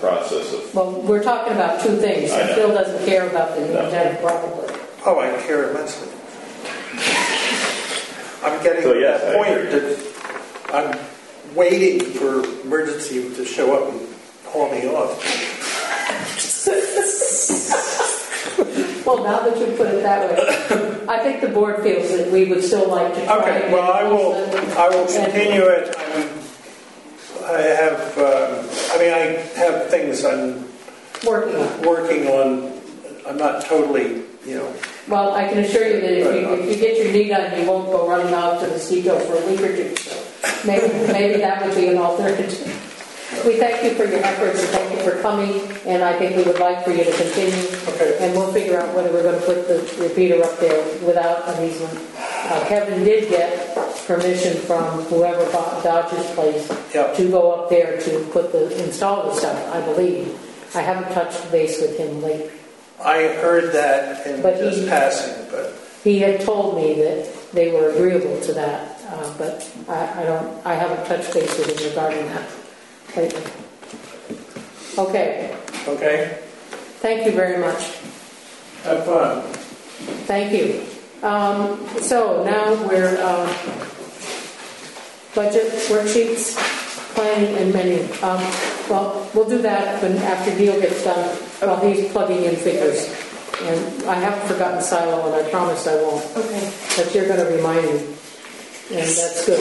process of... Well, we're talking about two things. I know. Phil doesn't care about the antenna probably. Oh, I care immensely. I'm getting So, to yes, that I point agree. that I'm waiting for emergency to show up and call me off. Well, now that you put it that way, I think the board feels that we would still like to try. Okay, and well, I will and- continue it. I have things I'm Working on. I'm not totally, Well, I can assure you that if you get your knee done, you won't go running off to the Mosquito for a week or two. So maybe that would be an alternative. We thank you for your efforts and thank you for coming, and I think we would like for you to continue. Okay. And we'll figure out whether we're going to put the repeater up there without an easement. Kevin did get permission from whoever bought Dodge's place to go up there to install the stuff, I believe. I haven't touched base with him lately. I heard that in just passing, but He had told me that they were agreeable to that, but I haven't touched base with him regarding that lately. Okay. Thank you very much. Have fun. Thank you. So now we're budget worksheets, planning and menu. Well, we'll do that after Neil gets done while he's plugging in figures. And I haven't forgotten Silo, and I promise I won't. Okay. But you're going to remind me, and that's good.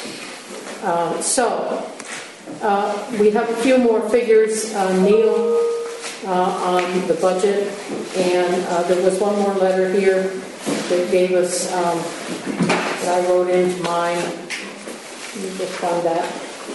We have a few more figures, Neil, on the budget, and there was one more letter here that gave us, that I wrote into mine. Let me just find that.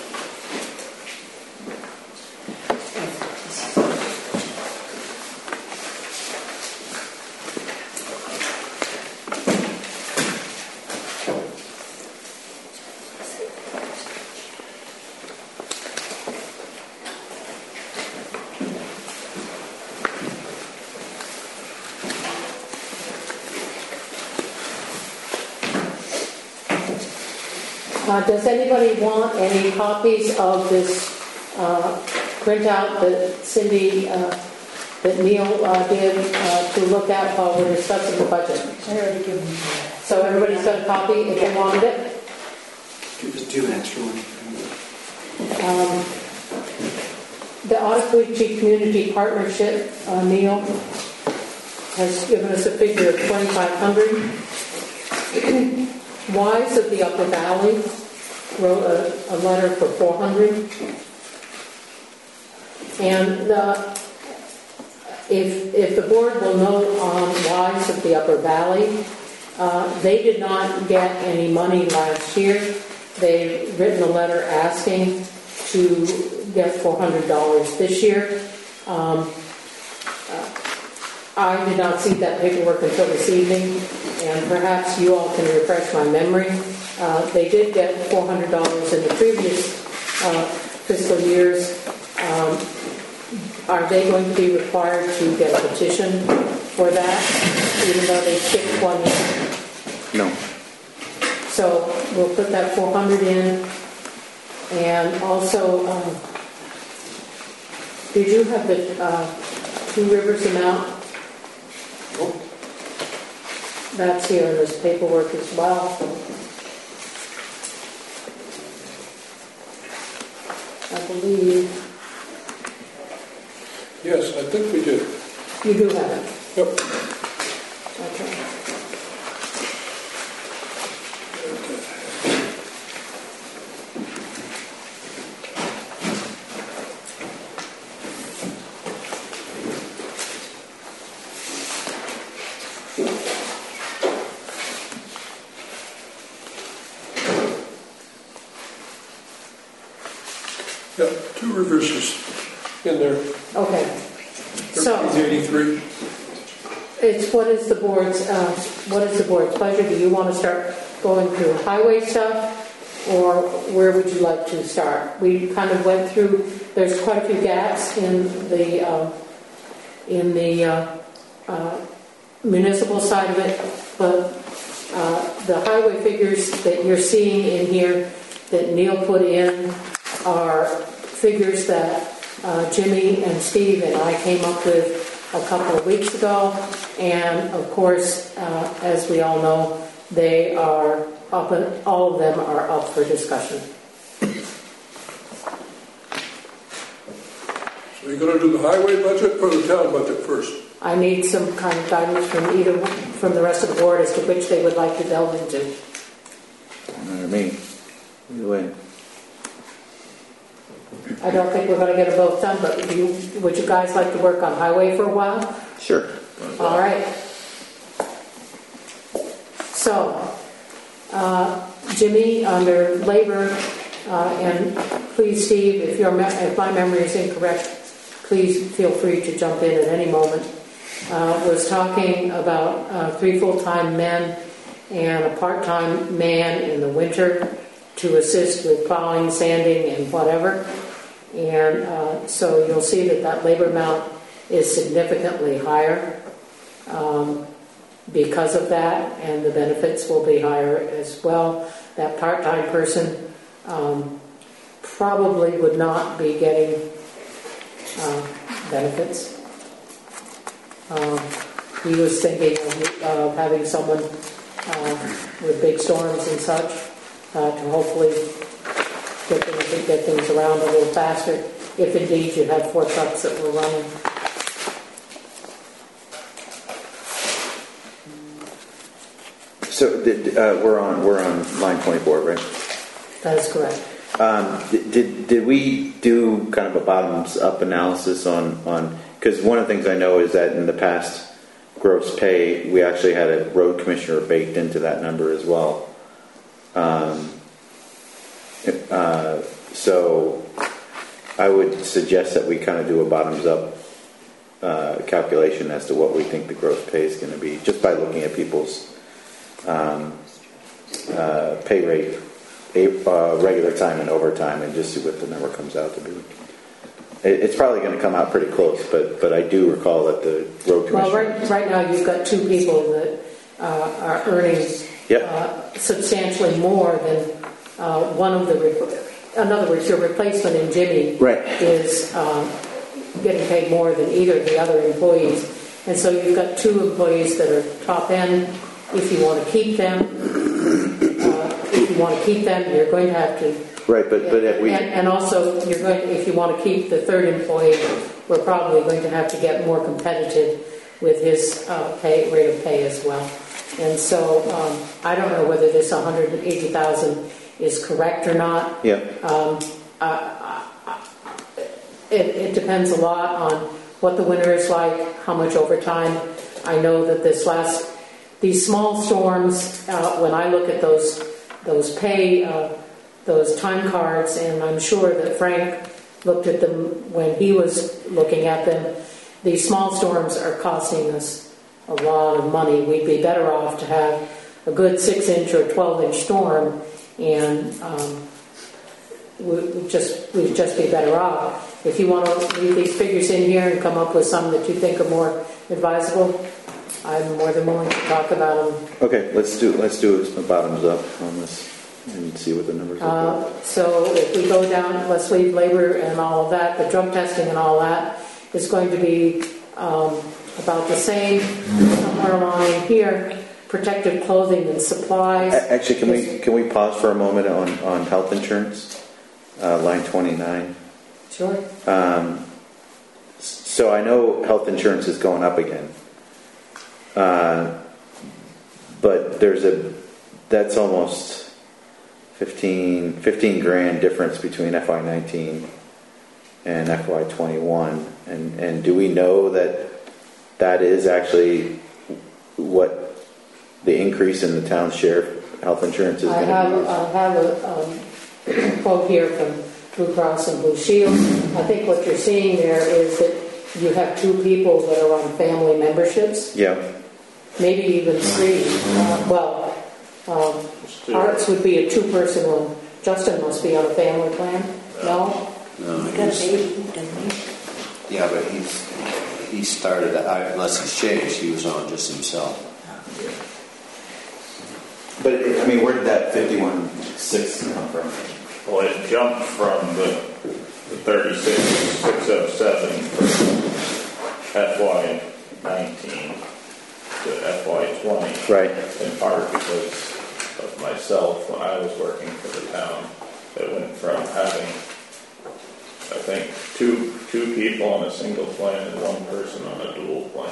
Does anybody want any copies of this printout that Cindy, that Neil did to look at while we're discussing the budget? I already given you that. So everybody's got a copy if they wanted it? Just do an extra one. The Ottaquechee Community Partnership, Neil, has given us a figure of $2,500. Wise of the Upper Valley wrote a letter for $400. And if the board will note on Wise of the Upper Valley, they did not get any money last year. They've written a letter asking to get $400 this year. I did not see that paperwork until this evening, and perhaps you all can refresh my memory. They did get $400 in the previous fiscal years. Are they going to be required to get a petition for that, even though they skipped 1 year? No. So we'll put that 400 in, and also, did you have the Two Rivers amount? That's here in this paperwork as well. I believe. Yes, I think we did. You do have it. Yep. Okay. Yep, Two Rivers is in there. Okay. So 83. it's what is the board's pleasure? Do you want to start going through highway stuff, or where would you like to start? We kind of went through. There's quite a few gaps in the municipal side of it, but the highway figures that you're seeing in here that Neil put in are figures that Jimmy and Steve and I came up with a couple of weeks ago. And of course, as we all know, they are up, and all of them are up for discussion. So you're going to do the highway budget or the town budget first? I need some kind of guidance from the rest of the board as to which they would like to delve into. Doesn't matter to me. Either way. I don't think we're going to get them both done, but would you guys like to work on highway for a while? Sure. All right. So, Jimmy, under labor, and please, Steve, if my memory is incorrect, please feel free to jump in at any moment, was talking about 3 full-time men and a part-time man in the winter to assist with plowing, sanding, and whatever. And so you'll see that labor amount is significantly higher because of that, and the benefits will be higher as well. That part-time person probably would not be getting benefits. He was thinking of having someone with big storms and such to hopefully get things around a little faster, if indeed you had 4 trucks that were running. So we're on line 24, right? That is correct. Did we do kind of a bottoms up analysis on because one of the things I know is that in the past gross pay we actually had a road commissioner baked into that number as well. So I would suggest that we kind of do a bottoms up calculation as to what we think the gross pay is going to be just by looking at people's pay rate, regular time and overtime, and just see what the number comes out to be. It's probably going to come out pretty close, but I do recall that the road commissioner... Well, right now you've got 2 people that are earning substantially more than one of the... In other words, your replacement in Jimmy is getting paid more than either of the other employees. And so you've got 2 employees that are top end. If you want to keep them, you're going to have to... Right, but if we... And also, if you want to keep the 3rd employee, we're probably going to have to get more competitive with his rate of pay as well. And so, I don't know whether this $180,000 is correct or not. Yeah. It depends a lot on what the winter is like, how much overtime. I know that these small storms, when I look at those pay, those time cards, and I'm sure that Frank looked at them when he was looking at them, these small storms are costing us a lot of money. We'd be better off to have a good 6-inch or 12-inch storm, and we'd just be better off. If you want to leave these figures in here and come up with some that you think are more advisable, I'm more than willing to talk about them. Okay, let's do a bottoms up on this and see what the numbers are. So if we go down, let's leave labor and all of that, the drug testing and all that is going to be about the same, somewhere along in here. Protective clothing and supplies. Actually, can we pause for a moment on health insurance, line 29? Sure. So I know health insurance is going up again, but that's almost 15 grand difference between FY19 and FY21, and do we know that is actually what the increase in the town's share of health insurance is going to be? I have a quote here from Blue Cross and Blue Shield. I think what you're seeing there is that you have 2 people that are on family memberships. Yeah. Maybe even 3. Arts would be a 2-person one. Justin must be on a family plan. No? No, He got a baby, didn't he? yeah, but he started, unless he's changed, he was on just himself. But where did that 51.6 come from? Well, it jumped from the 36,607 for FY19 to FY20. Right. In part because of myself when I was working for the town. It went from having, I think, two people on a single plan and one person on a dual plan,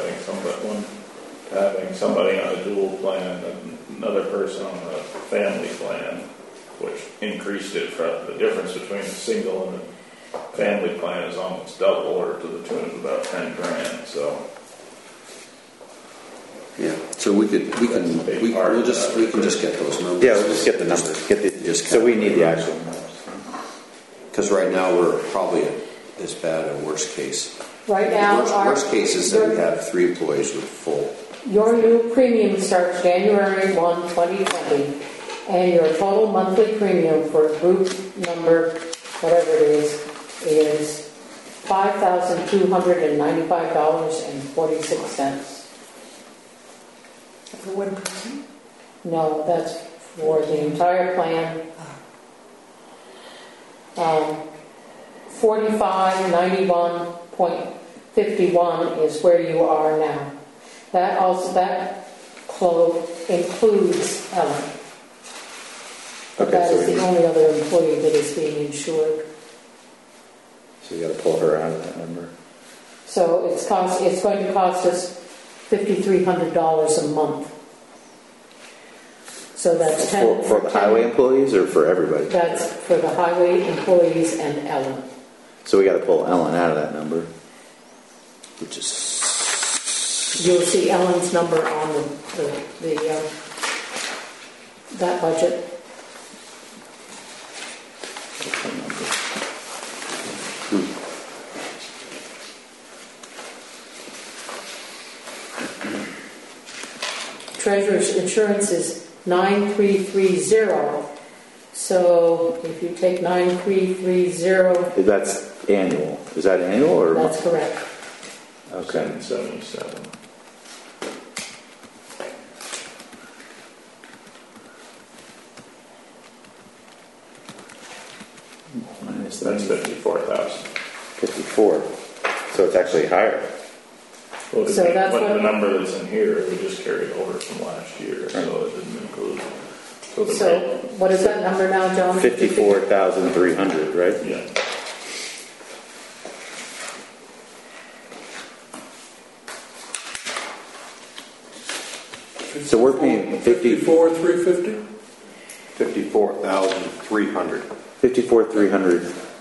having somebody on a dual plan and another person on a family plan, which increased it from the difference between a single and a family plan is almost double, or to the tune of about 10 grand. So yeah, so we can just get those numbers. Yeah, we'll just get the numbers. So we need the actual numbers. Because right now we're probably as bad a worst case. Right now, worst case is that we have 3 employees with full. Your new premium starts January 1, 2020, and your total monthly premium for group number, whatever it is $5,295.46. For one person? No, that's for the entire plan. 4591.51 is where you are now. That includes Ellen. But Okay, that so is the only other employee that is being insured. So you got to pull her out of that number. So it's going to cost us $5,300 a month. So that's For the highway employees or for everybody? That's for the highway employees and Ellen. So we got to pull Ellen out of that number. Which is... You'll see Ellen's number on that budget. Treasurer's insurance is 9330. So if you take 9330, That's annual. Is that annual or? that's correct. Okay. 777. Minus That's 54,000. 54. So it's actually higher. Well, So that's what what- the number that's in here, we just carried over from last year, so it didn't include. So what is that number now, John? 54,300, right? Yeah. So we're paying 54,350? 54,300. 54,300.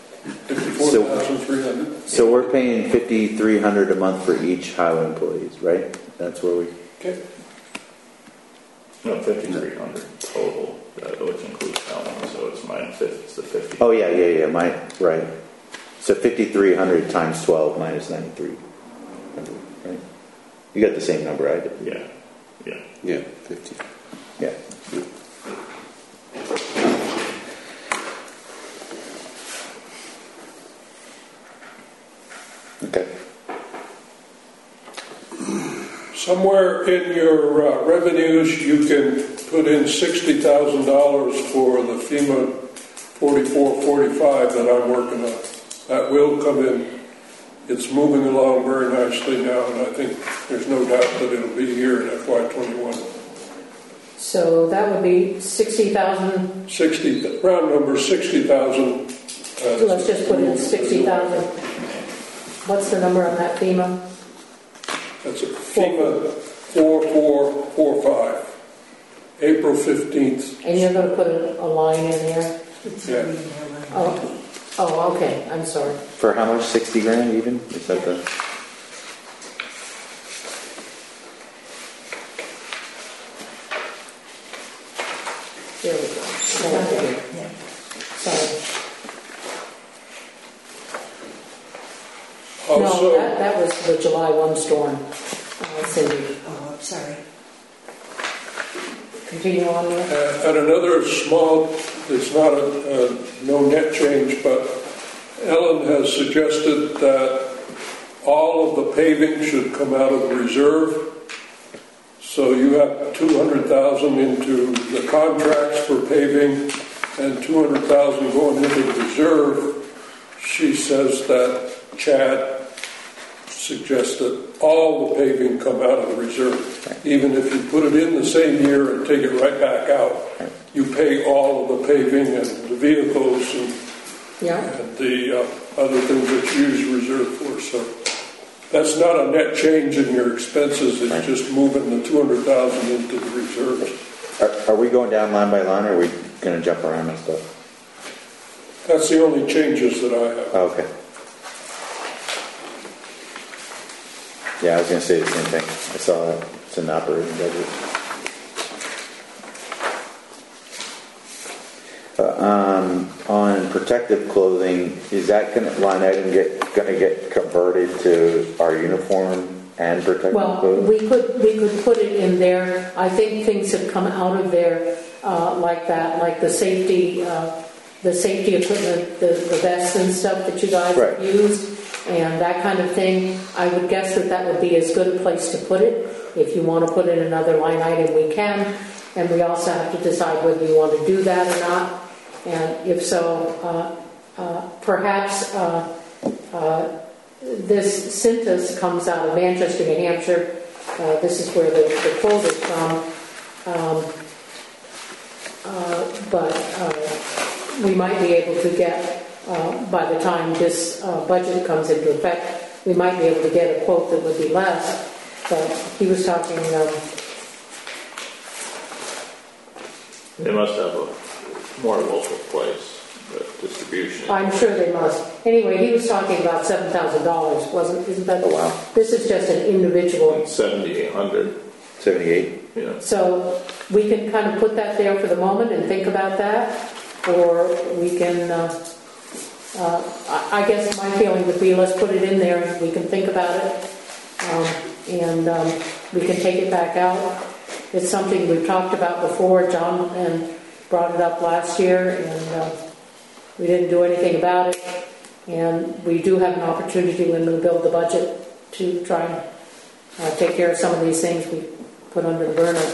54,300. So we're paying 5,300 a month for each highway employees, right? That's where we. Okay. No, 5,300 total, which includes Ellen, so it's it's the 50. Oh yeah. Right. So 5,300 times 12 minus 93. Right? You got the same number I did. Yeah. Yeah, 50. Yeah. Okay. Somewhere in your revenues, you can put in $60,000 for the FEMA 4445 that I'm working on. That will come in. It's moving along very nicely now, and I think there's no doubt that it'll be here in FY21. So that would be 60,000. 60, round number 60,000. Let's just put in 60,000. What's the number on that FEMA? That's a FEMA 4445. April 15th. And you're going to put a line in there? Yeah. Oh, okay. I'm sorry. For how much? 60 grand even? Is that the? There we go. Sorry. Also, No, that was the July 1 storm, Cindy. Oh, I'm sorry. Continue on with it. and another small, it's not no net change, but Ellen has suggested that all of the paving should come out of the reserve. So you have 200,000 into the contracts for paving and 200,000 going into the reserve. She she says that Chad suggests that all the paving come out of the reserve. Even if you put it in the same year and take it right back out, you pay all of the paving and the vehicles and the other things that you use reserve for. So that's not a net change in your expenses. It's just moving the $200,000 into the reserves. Are we going down line by line, or are we going to jump around and stuff? That's the only changes that I have. Oh, okay. Yeah, I was going to say the same thing. I saw that. It's in the operating budget. On protective clothing, is that line item going to get converted to our uniform and protective clothing? We could put it in there. I think things have come out of there like that, like the safety equipment, the vests and stuff that you guys have used, and that kind of thing. I would guess that would be as good a place to put it. If you want to put in another line item, we can, and we also have to decide whether you want to do that or not. And if so, perhaps this Cintas comes out of Manchester, New Hampshire. This is where the quote is from. But we might be able to get, by the time this budget comes into effect, we might be able to get a quote that would be less. But he was talking... they must have a more local place, but distribution. I'm sure they must. Anyway, he was talking about $7,000, isn't that? Oh, wow. This is just an individual. 7,800. 78. Yeah. So we can kind of put that there for the moment and think about that, or we can. I guess my feeling would be let's put it in there and we can think about it, and we can take it back out. It's something we've talked about before. John and brought it up last year, and we didn't do anything about it. And we do have an opportunity when we build the budget to try and take care of some of these things we put under the burner.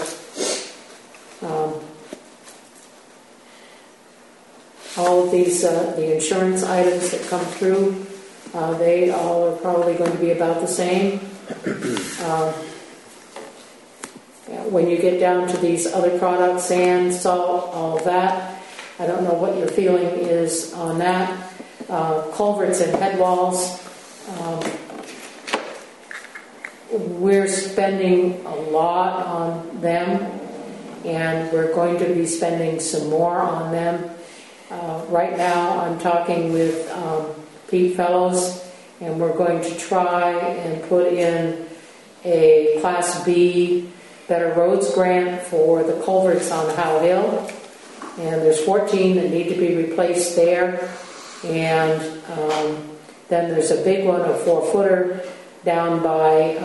All of these, the insurance items that come through, they all are probably going to be about the same. When you get down to these other products, sand, salt, all of that, I don't know what your feeling is on that. Culverts and head walls, we're spending a lot on them, and we're going to be spending some more on them. Right now I'm talking with Pete Fellows, and we're going to try and put in a Class B Better Roads grant for the culverts on Howe Hill, and there's 14 that need to be replaced there, and then there's a big one, a 4-footer down by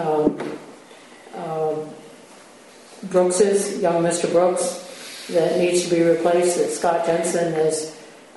Brooks's, young Mr. Brooks, that needs to be replaced, that Scott Jensen has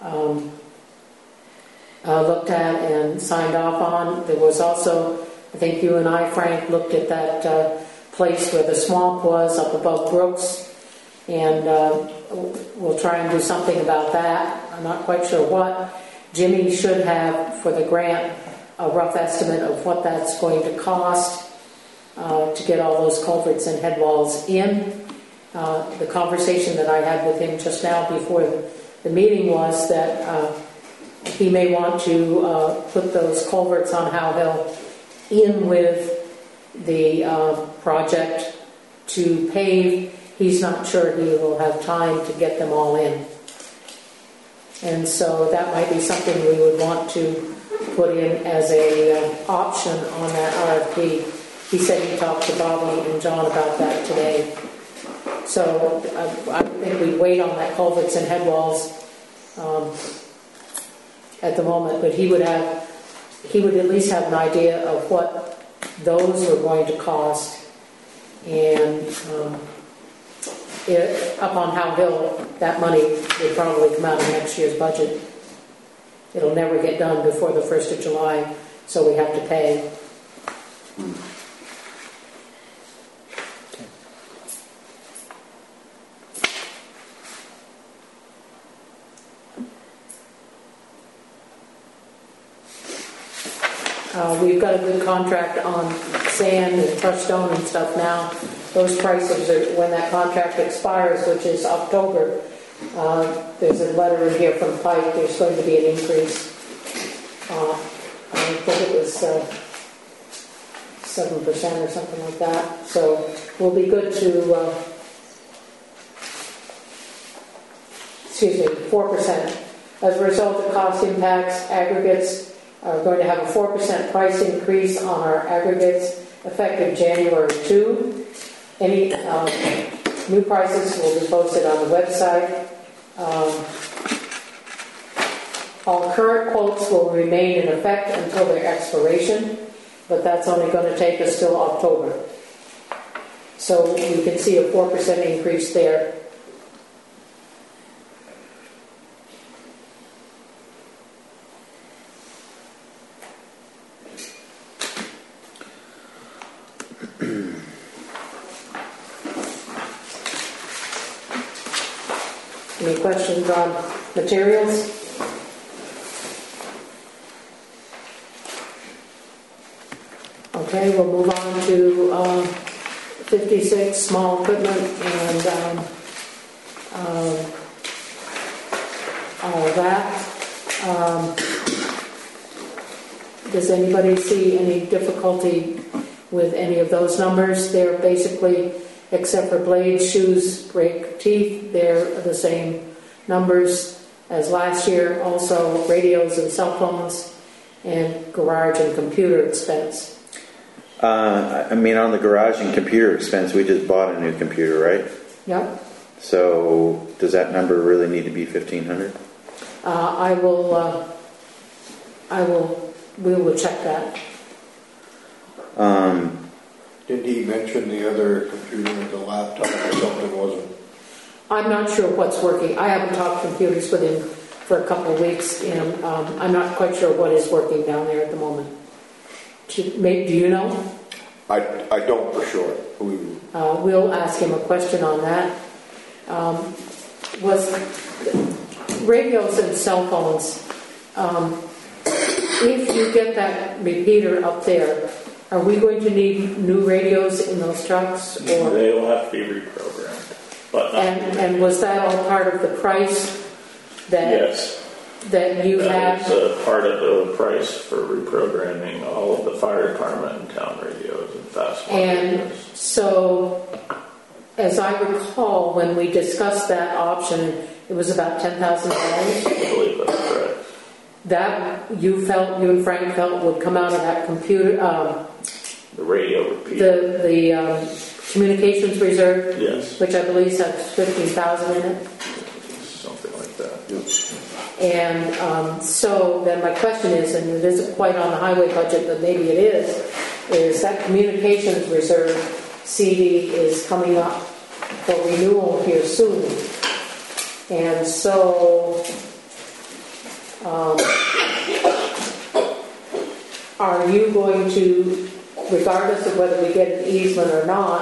looked at and signed off on. There was also, I think you and I, Frank, looked at that place where the swamp was up above Brooks, and we'll try and do something about that. I'm not quite sure what. Jimmy should have, for the grant, a rough estimate of what that's going to cost to get all those culverts and head walls in. The conversation that I had with him just now before the meeting was that he may want to put those culverts on Howe Hill in with the project to pave. He's not sure he will have time to get them all in. And so that might be something we would want to put in as a option on that RFP. He said he talked to Bobby and John about that today. So I think we'd wait on that culverts and head walls at the moment, but he would at least have an idea of what those were going to cost, and up on Howe Hill, that money will probably come out of next year's budget. It'll never get done before the 1st of July, so we have to pay. We've got a good contract on sand and crushed stone and stuff now. Those prices are, when that contract expires, which is October, there's a letter in here from Pike, there's going to be an increase. I think it was 7% or something like that. So we'll be good to, 4%. As a result of cost impacts, aggregates are going to have a 4% price increase on our aggregates effective January 2. Any new prices will be posted on the website. All current quotes will remain in effect until their expiration, but that's only going to take us till October. So you can see a 4% increase there. Any questions on materials? Okay, we'll move on to 56, small equipment and all of that. Does anybody see any difficulty with any of those numbers? They're basically, except for blades, shoes, brake, teeth, they're the same numbers as last year. Also, radios and cell phones and garage and computer expense. I mean, on the garage and computer expense, we just bought a new computer, right? Yep. So, does that number really need to be 1,500? We will check that. Did he mention the other computer, the laptop or something wasn't? I'm not sure what's working. I haven't talked computers with him for a couple of weeks, and I'm not quite sure what is working down there at the moment. Do you know? I don't for sure. We'll ask him a question on that. Was radios and cell phones, if you get that repeater up there, are we going to need new radios in those trucks? Or? They will have to be reprogrammed. But and was that all part of the price that yes. That you had? That was part of the price for reprogramming all of the fire department and town radios and fast And radios. so, as I recall, when we discussed that option, it was about $10,000. I believe that's correct. That you and Frank felt would come out of that computer, The radio repeater. the communications reserve, Yes. which I believe has $15,000 in it. Something like that. And so then my question is, and it isn't quite on the highway budget, but maybe it is that communications reserve CD is coming up for renewal here soon. And so are you going to, regardless of whether we get an easement or not,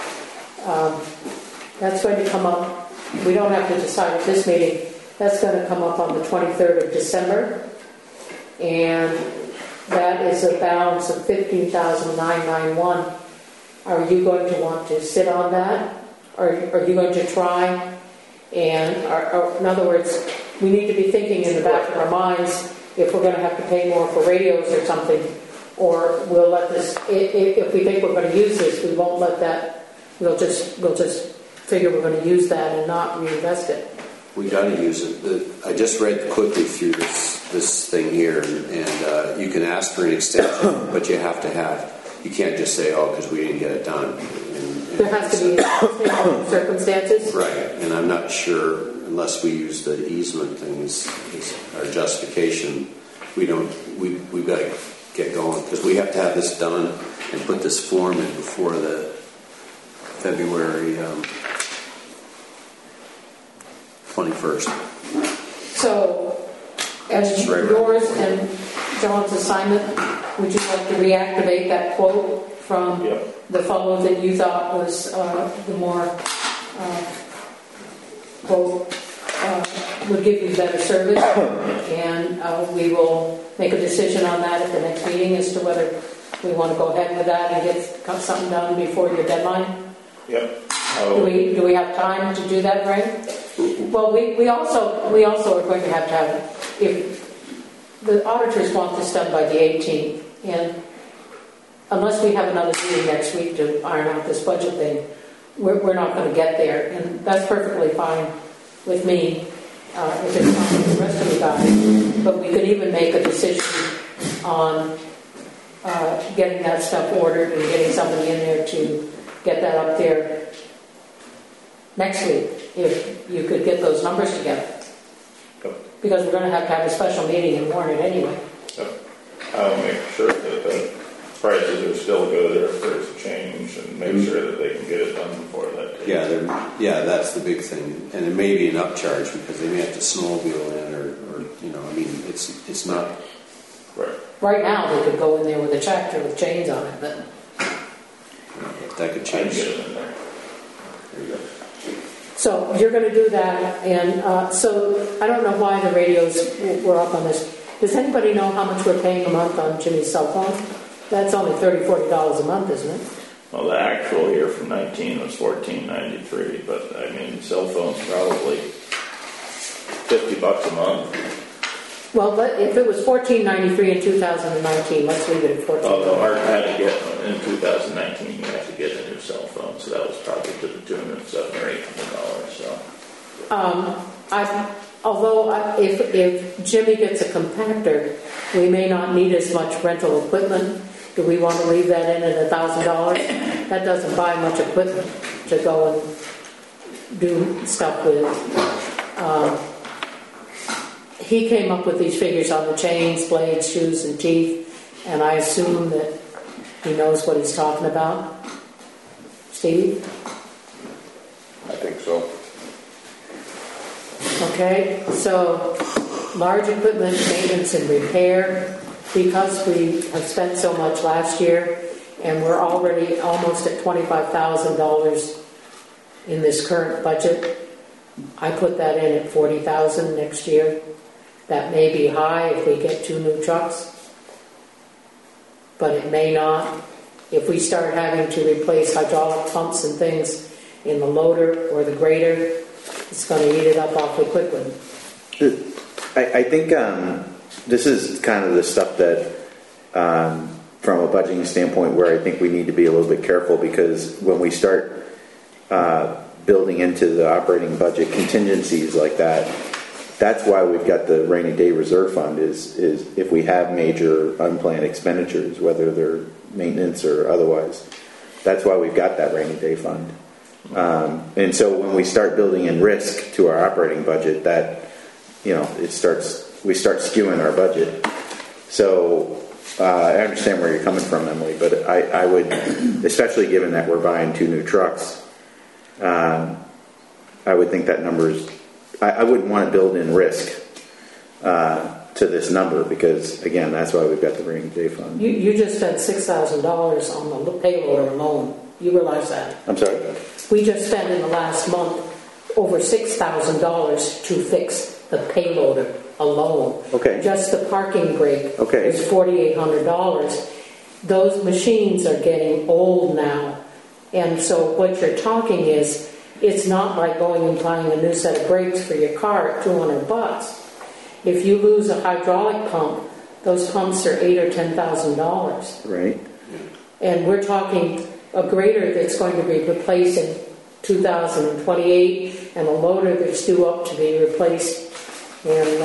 that's going to come up, we don't have to decide at this meeting, that's going to come up on the 23rd of December, and that is a balance of $15,991. Are you going to want to sit on that? Or are you going to try? And in other words, we need to be thinking in the back of our minds if we're going to have to pay more for radios or something, or we'll let this, if we think we're going to use this, we won't let that, we'll just figure we're going to use that and not reinvest it. We got to use it. I just read quickly through this thing here, and you can ask for an extension, but you have to have. You can't just say, "Oh, because we didn't get it done." There has to be circumstances, right? And I'm not sure unless we use the easement things as our justification. We've got to get going because we have to have this done and put this form in before the February 21st. So, as yours and John's assignment, would you like to reactivate that quote from the fellow that you thought was the more quote would give you better service, and we will make a decision on that at the next meeting as to whether we want to go ahead with that and get something done before your deadline. Yep. Do we have time to do that, Ray? Well, we also are going to have, if the auditors want this done by the 18th, and unless we have another meeting next week to iron out this budget thing, we're not going to get there, and that's perfectly fine with me if it's not with the rest of you guys. But we could even make a decision on getting that stuff ordered and getting somebody in there to get that up there next week, if you could get those numbers together. Because we're going to have a special meeting and warn it anyway. I'll make sure that the prices are still good, or if there's a change, and make sure that they can get it done before that. Yeah, that's the big thing. And it may be an upcharge because they may have to snowmobile in, or I mean, it's not. Right now, they could go in there with a tractor with chains on it, but that could change. Get it in there. There you go. so you're going to do that, and so I don't know why the radios were up on this. Does anybody know how much we're paying a month on Jimmy's cell phone? That's only $30-40 a month, isn't it? Well, the actual year from 19 was $14.93, but I mean, the cell phone's probably $50 a month. Well, but if it was $14.93 in 2019, let's leave it at $14. Although Art had to get in 2019, you have to get a new cell phone, so that was probably to the tune of $700 or $800. So, although if Jimmy gets a compactor, we may not need as much rental equipment. Do we want to leave that in at $1,000? That doesn't buy much equipment to go and do stuff with. He came up with these figures on the chains, blades, shoes, and teeth, and I assume that he knows what he's talking about. Steve? I think so. Okay, so large equipment, maintenance, and repair. Because we have spent so much last year, and we're already almost at $25,000 in this current budget, I put that in at $40,000 next year. That may be high if we get 2 new trucks, but it may not. If we start having to replace hydraulic pumps and things in the loader or the grader, it's going to eat it up awfully quickly. I think this is kind of the stuff that, from a budgeting standpoint, where I think we need to be a little bit careful, because when we start building into the operating budget contingencies like that, that's why we've got the rainy day reserve fund, is if we have major unplanned expenditures, whether they're maintenance or otherwise. That's why we've got that rainy day fund. And so when we start building in risk to our operating budget, that, we start skewing our budget. So I understand where you're coming from, Emily, but I would, especially given that we're buying 2 new trucks, I would think that number's, I wouldn't want to build in risk to this number, because, again, that's why we've got the rainy day fund. You just spent $6,000 on the payloader alone. You realize that? I'm sorry? We just spent in the last month over $6,000 to fix the payloader alone. Okay. Just the parking brake Okay. is $4,800. Those machines are getting old now. And so what you're talking is, it's not like going and buying a new set of brakes for your car at $200. If you lose a hydraulic pump, those pumps are $8,000 or $10,000. Right. And we're talking a grader that's going to be replaced in 2028, and a loader that's due up to be replaced in,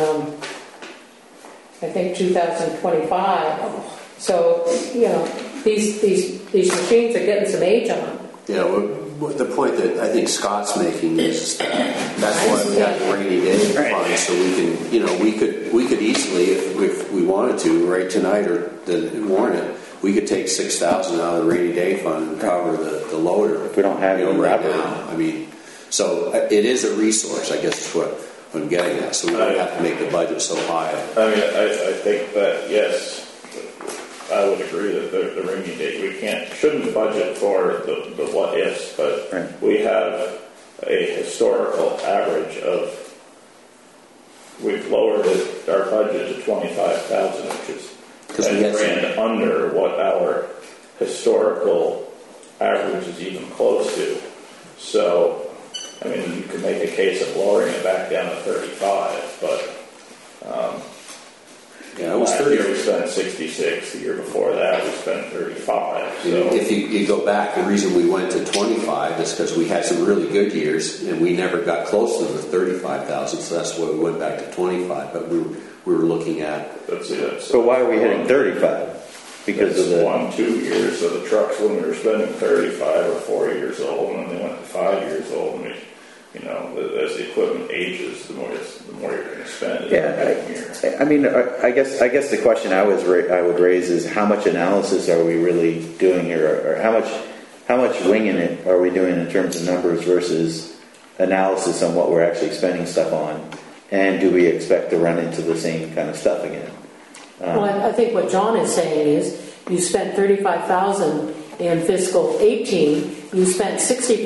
I think, 2025. So, these machines are getting some age on them. Yeah, well, the point that I think Scott's making is that's why we have the rainy day fund, so we can, we could easily, if we wanted to, right tonight or warn it, we could take $6,000 out of the rainy day fund and cover the loader. If we don't have it right now. I mean, so it is a resource, I guess is what I'm getting at. So we don't have to make the budget so high. I mean, I think that, yes, I would agree that the rainy day, shouldn't budget for the what ifs, but right. We have a historical average of Because we 10 had some, grand under what our historical average is even close to. So, I mean, you could make a case of lowering it back down to 35, but yeah, it was last 30. year we spent 66. The year before that we spent 35. So If you go back, the reason we went to 25 is because we had some really good years, and we never got close to the 35,000. So that's why we went back to 25. But we were looking at let's see, that's So why are we hitting 35? Because of the 2 years. So the trucks, when we were spending 35, were 4 years old, and then they went to 5 years old. And as the equipment ages, the more you're going to spend. Yeah, I mean, I guess the question I would raise is how much analysis are we really doing here, or how much winging it are we doing in terms of numbers versus analysis on what we're actually spending stuff on, and do we expect to run into the same kind of stuff again? Well, I think what John is saying is you spent $35,000 in fiscal 18, you spent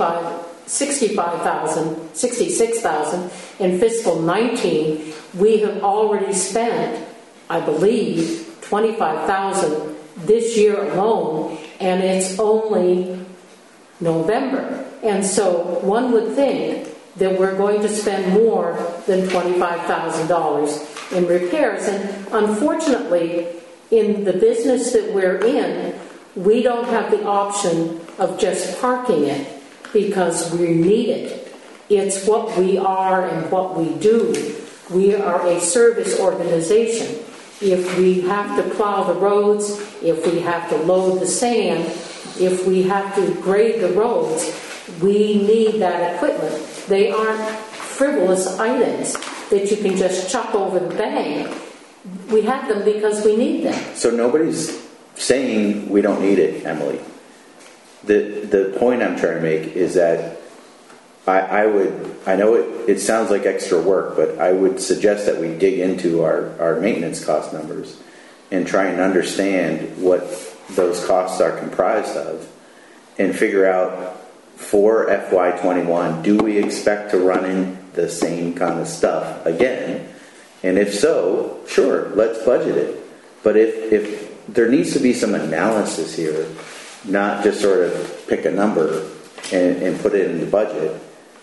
$66,000 in fiscal 19. We have already spent, I believe, $25,000 this year alone, and it's only November. And so one would think that we're going to spend more than $25,000 in repairs. And unfortunately, in the business that we're in, we don't have the option of just parking it because we need it. It's what we are and what we do. We are a service organization. If we have to plow the roads, if we have to load the sand, if we have to grade the roads, we need that equipment. They aren't frivolous items that you can just chuck over the bank. We have them because we need them. So nobody's saying we don't need it, Emily. The point I'm trying to make is that I know it sounds like extra work, but I would suggest that we dig into our maintenance cost numbers and try and understand what those costs are comprised of and figure out for FY21, do we expect to run in the same kind of stuff again? And if so, sure, let's budget it. But if there needs to be some analysis here, not just sort of pick a number and put it in the budget.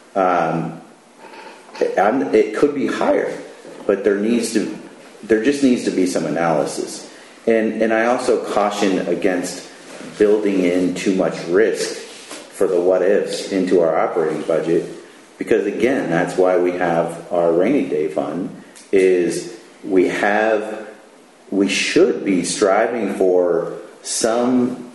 It could be higher, but there just needs to be some analysis. And I also caution against building in too much risk for the what ifs into our operating budget, because again, that's why we have our rainy day fund. Is we should be striving for some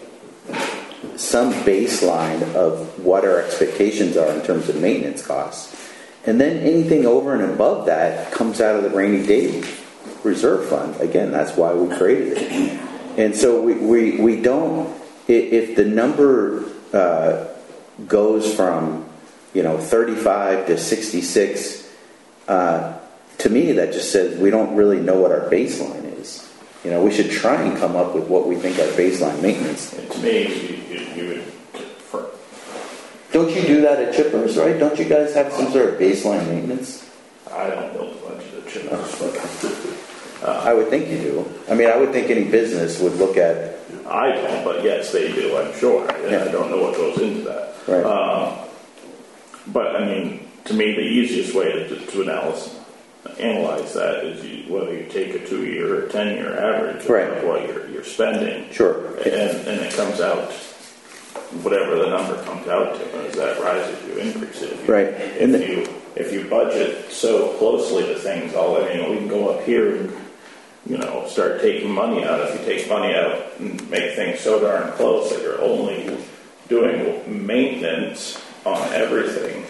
baseline of what our expectations are in terms of maintenance costs. And then anything over and above that comes out of the rainy day reserve fund. Again, that's why we created it. And so we don't, if the number goes from 35 to 66, to me that just says we don't really know what our baseline is. We should try and come up with what we think our baseline maintenance is. to me, you would. Don't you do that at Chippers, right? Don't you guys have some sort of baseline maintenance? I don't build a bunch of chips, but I would think you do. I mean, I would think any business would look at. I don't, but yes, they do, I'm sure. Yeah. I don't know what goes into that. Right. But, I mean, to me, the easiest way to analyze that is whether you take a 2-year or 10-year average of Right. what you're spending. Sure. And it comes out, whatever the number comes out to, and as that rises, you increase it. Right. If you budget so closely to things, we can go up here and start taking money out. If you take money out and make things so darn close that you're only doing maintenance on everything,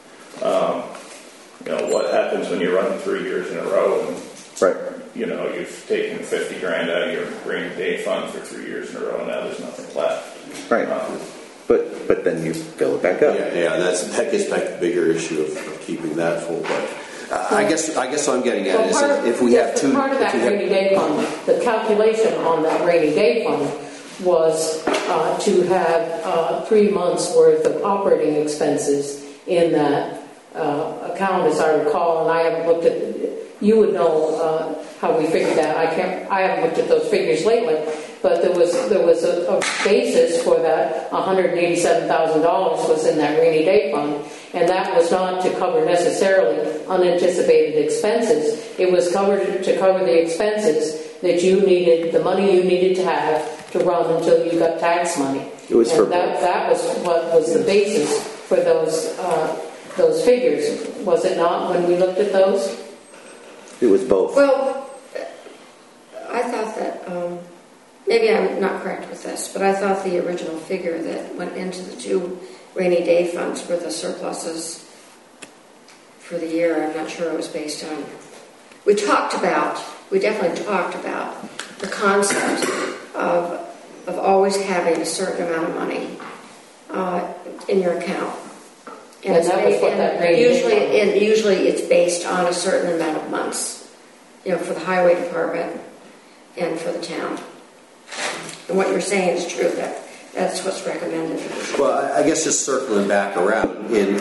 what happens when you run 3 years in a row and Right. you've taken 50 grand out of your rainy day fund for 3 years in a row, and now there's nothing left. Right. But then you fill it back up. Yeah, that gets back to the bigger issue of keeping that full. But I guess what I'm getting at is if we have two. Part of that rainy day fund, the calculation on that rainy day fund was to have 3 months worth of operating expenses in that account, as I recall, and I haven't looked at it. You would know, how we figured that. I haven't looked at those figures lately, but there was a basis for that. $187,000 was in that rainy day fund, and that was not to cover necessarily unanticipated expenses. It was covered to cover the expenses that you needed, the money you needed to have to run until you got tax money. It was and for that was what was the basis for those figures, was it not, when we looked at those? It was both. Well, I thought that, maybe I'm not correct with this, but I thought the original figure that went into the 2 rainy day funds were the surpluses for the year. I'm not sure it was based on. We definitely talked about the concept of always having a certain amount of money in your account. And that was what that rainy day fund. Usually it's based on a certain amount of months, for the highway department and for the town. And what you're saying is true, that's what's recommended. Well, I guess just circling back around, if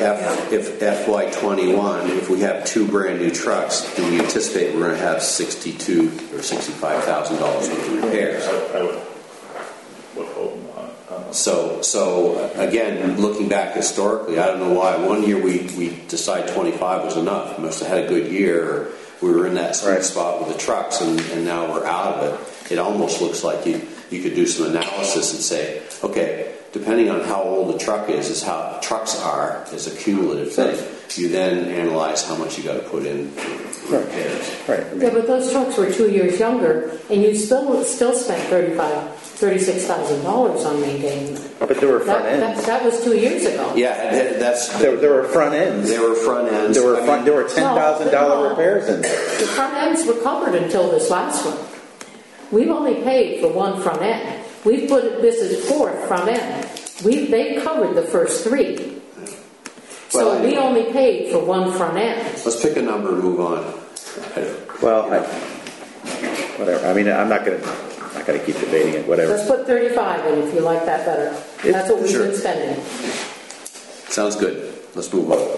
FY21, if we have 2 brand new trucks, do we anticipate we're going to have $62,000 or $65,000 worth of repairs? I would hope not. So again, looking back historically, I don't know why. One year we decided 25 was enough. We must have had a good year. We were in that sweet spot with the trucks, and now we're out of it. It almost looks like you could do some analysis and say, okay, depending on how old the truck is how trucks are as a cumulative thing. You then analyze how much you got to put in repairs. Right. Yeah, but those trucks were 2 years younger, and you still spent $36,000 on maintaining them. But there were front ends. That was 2 years ago. Yeah, There were front ends. There were front ends. There were $10,000 repairs in there. The front ends were covered until this last one. We've only paid for one front end. We've put this as 4th front end. They covered the first 3. So Well, we only paid for one front end. Let's pick a number and move on. Well, whatever. I mean, I'm not going to keep debating it. Whatever. Let's put 35 in if you like that better. That's what we've Sure. been spending. Sounds good. Let's move on.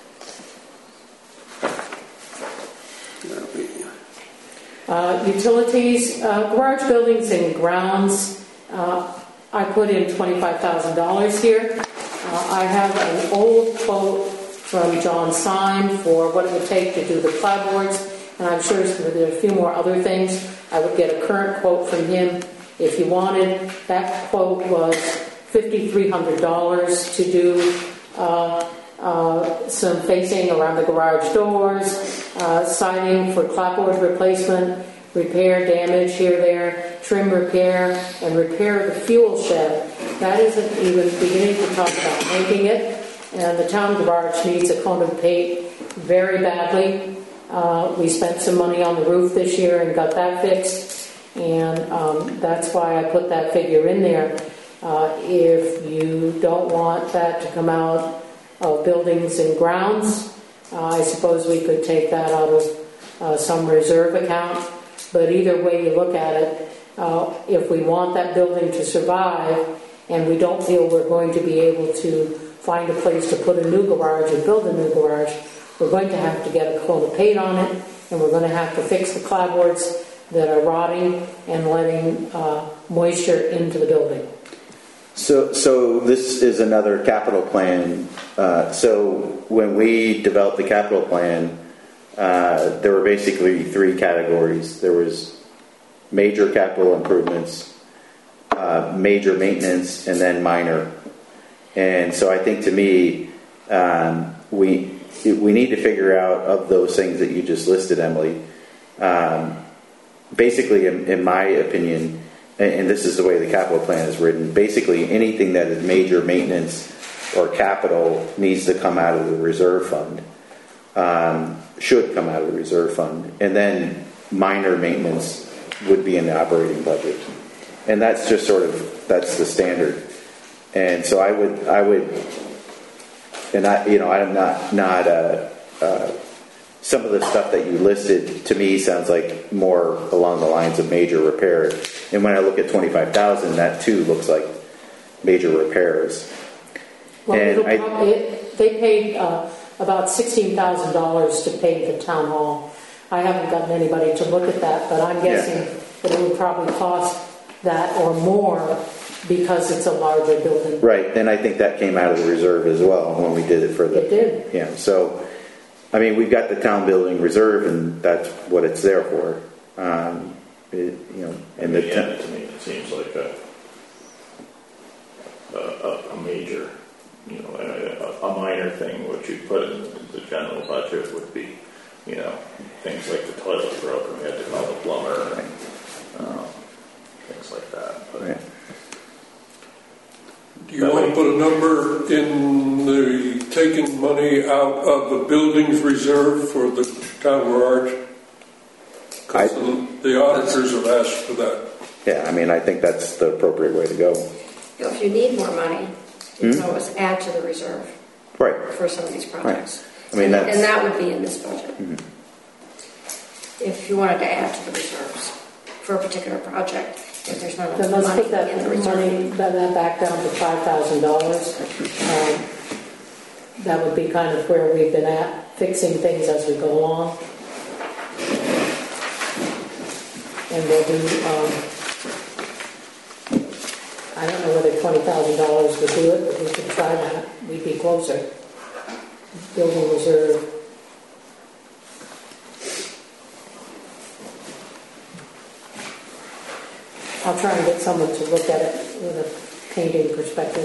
Utilities, garage buildings and grounds, I put in $25,000 here. I have an old quote from John Syme for what it would take to do the clapboards, and I'm sure there are a few more other things. I would get a current quote from him if you wanted. That quote was $5,300 to do some facing around the garage doors, siding for clapboard replacement, repair damage here, there, trim repair, and repair the fuel shed. That isn't even beginning to talk about painting it. And the town garage needs a coat of paint very badly. We spent some money on the roof this year and got that fixed. And that's why I put that figure in there. If you don't want that to come out of buildings and grounds, I suppose we could take that out of some reserve account. But either way you look at it, if we want that building to survive and we don't feel we're going to be able to find a place to put a new garage and build a new garage, we're going to have to get a coat of paint on it, and we're going to have to fix the clapboards that are rotting and letting moisture into the building. So this is another capital plan. So when we developed the capital plan, there were basically 3 categories. There was major capital improvements, major maintenance, and then minor. And so I think, to me, we need to figure out, of those things that you just listed, Emily, basically, in my opinion, and this is the way the capital plan is written, basically anything that is major maintenance or capital needs to come out of the reserve fund, should come out of the reserve fund, and then minor maintenance would be in the operating budget. And that's just that's the standard. And so I would, and I'm not some of the stuff that you listed to me sounds like more along the lines of major repairs. And when I look at $25,000, that too looks like major repairs. Well, they paid about $16,000 to paint the town hall. I haven't gotten anybody to look at that, but I'm guessing that it would probably cost that or more because it's a larger building. Right, and I think that came out of the reserve as well when we did it for the. It did. Yeah, so, I mean, we've got the town building reserve, and that's what it's there for. You know, and to me, it seems like a major, you know, a minor thing. What you put in the general budget would be, you know, things like the toilet broke and we had to call the plumber, and things like that. But right. Do you want to put a number in the taking money out of the buildings reserve for the town garage? Because the auditors have asked for that. Yeah, I mean, I think that's the appropriate way to go. You know, if you need more money, you can always add to the reserve Right. for some of these projects. I mean, and that would be in this budget. If you wanted to add to the reserves for a particular project, if there's not Then enough let's money put that in the reserve. money that back down to $5,000. That would be kind of where we've been at, fixing things as we go along. And we'll do, I don't know whether $20,000 would do it, but we could try that. We'd be closer. Building reserve. I'll try and get someone to look at it with a painting perspective.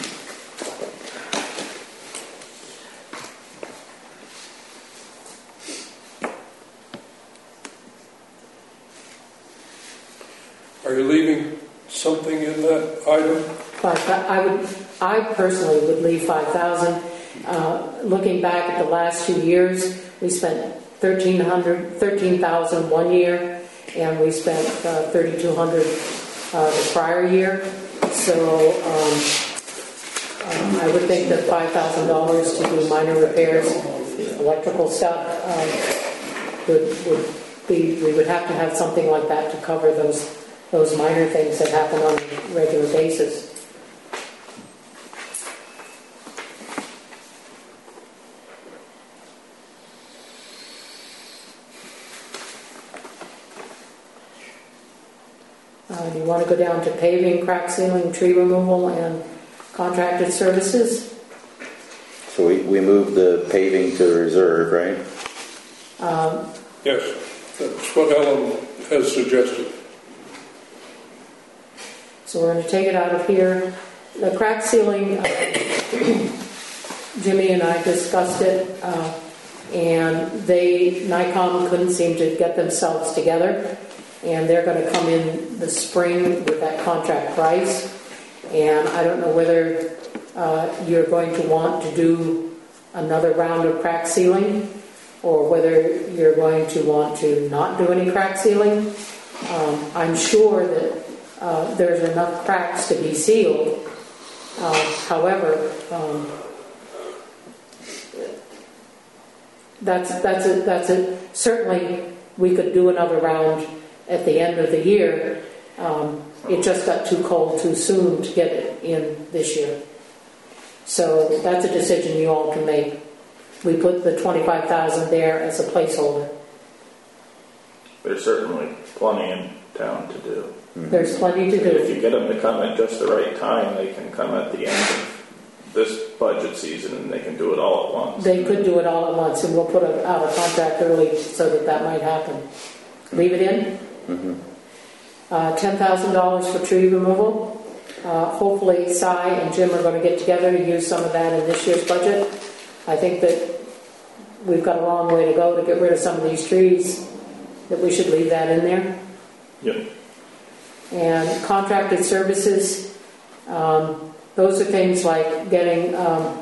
Are you leaving something in that item? I personally would leave 5,000. Looking back at the last 2 years, we spent 13,000 one year, and we spent 3,200 the prior year. So I would think that $5,000 to do minor repairs, electrical stuff, would be. We would have to have something like that to cover those minor things that happen on a regular basis. Do you want to go down to paving, crack sealing, tree removal, and contracted services? So we moved the paving to the reserve, right? Yes, that's what Ellen has suggested. So we're going to take it out of here. The crack sealing, Jimmy and I discussed it, and NICOM couldn't seem to get themselves together, and they're going to come in the spring with that contract price. And I don't know whether you're going to want to do another round of crack sealing, or whether you're going to want to not do any crack sealing. I'm sure that there's enough cracks to be sealed. However, that's it. Certainly, we could do another round at the end of the year. It just got too cold too soon to get it in this year. So that's a decision you all can make. We put the $25,000 there as a placeholder. there's certainly plenty in town to do. There's plenty to If do. you get them to come at just the right time, they can come at the end of this budget season and they can do it all at once. They could do it all at once, and we'll put out a contract early so that might happen. Leave it in. $10,000 for tree removal. Hopefully, Cy and Jim are going to get together to use some of that in this year's budget. I think that we've got a long way to go to get rid of some of these trees, that we should leave that in there. Yep. And contracted services, those are things like getting a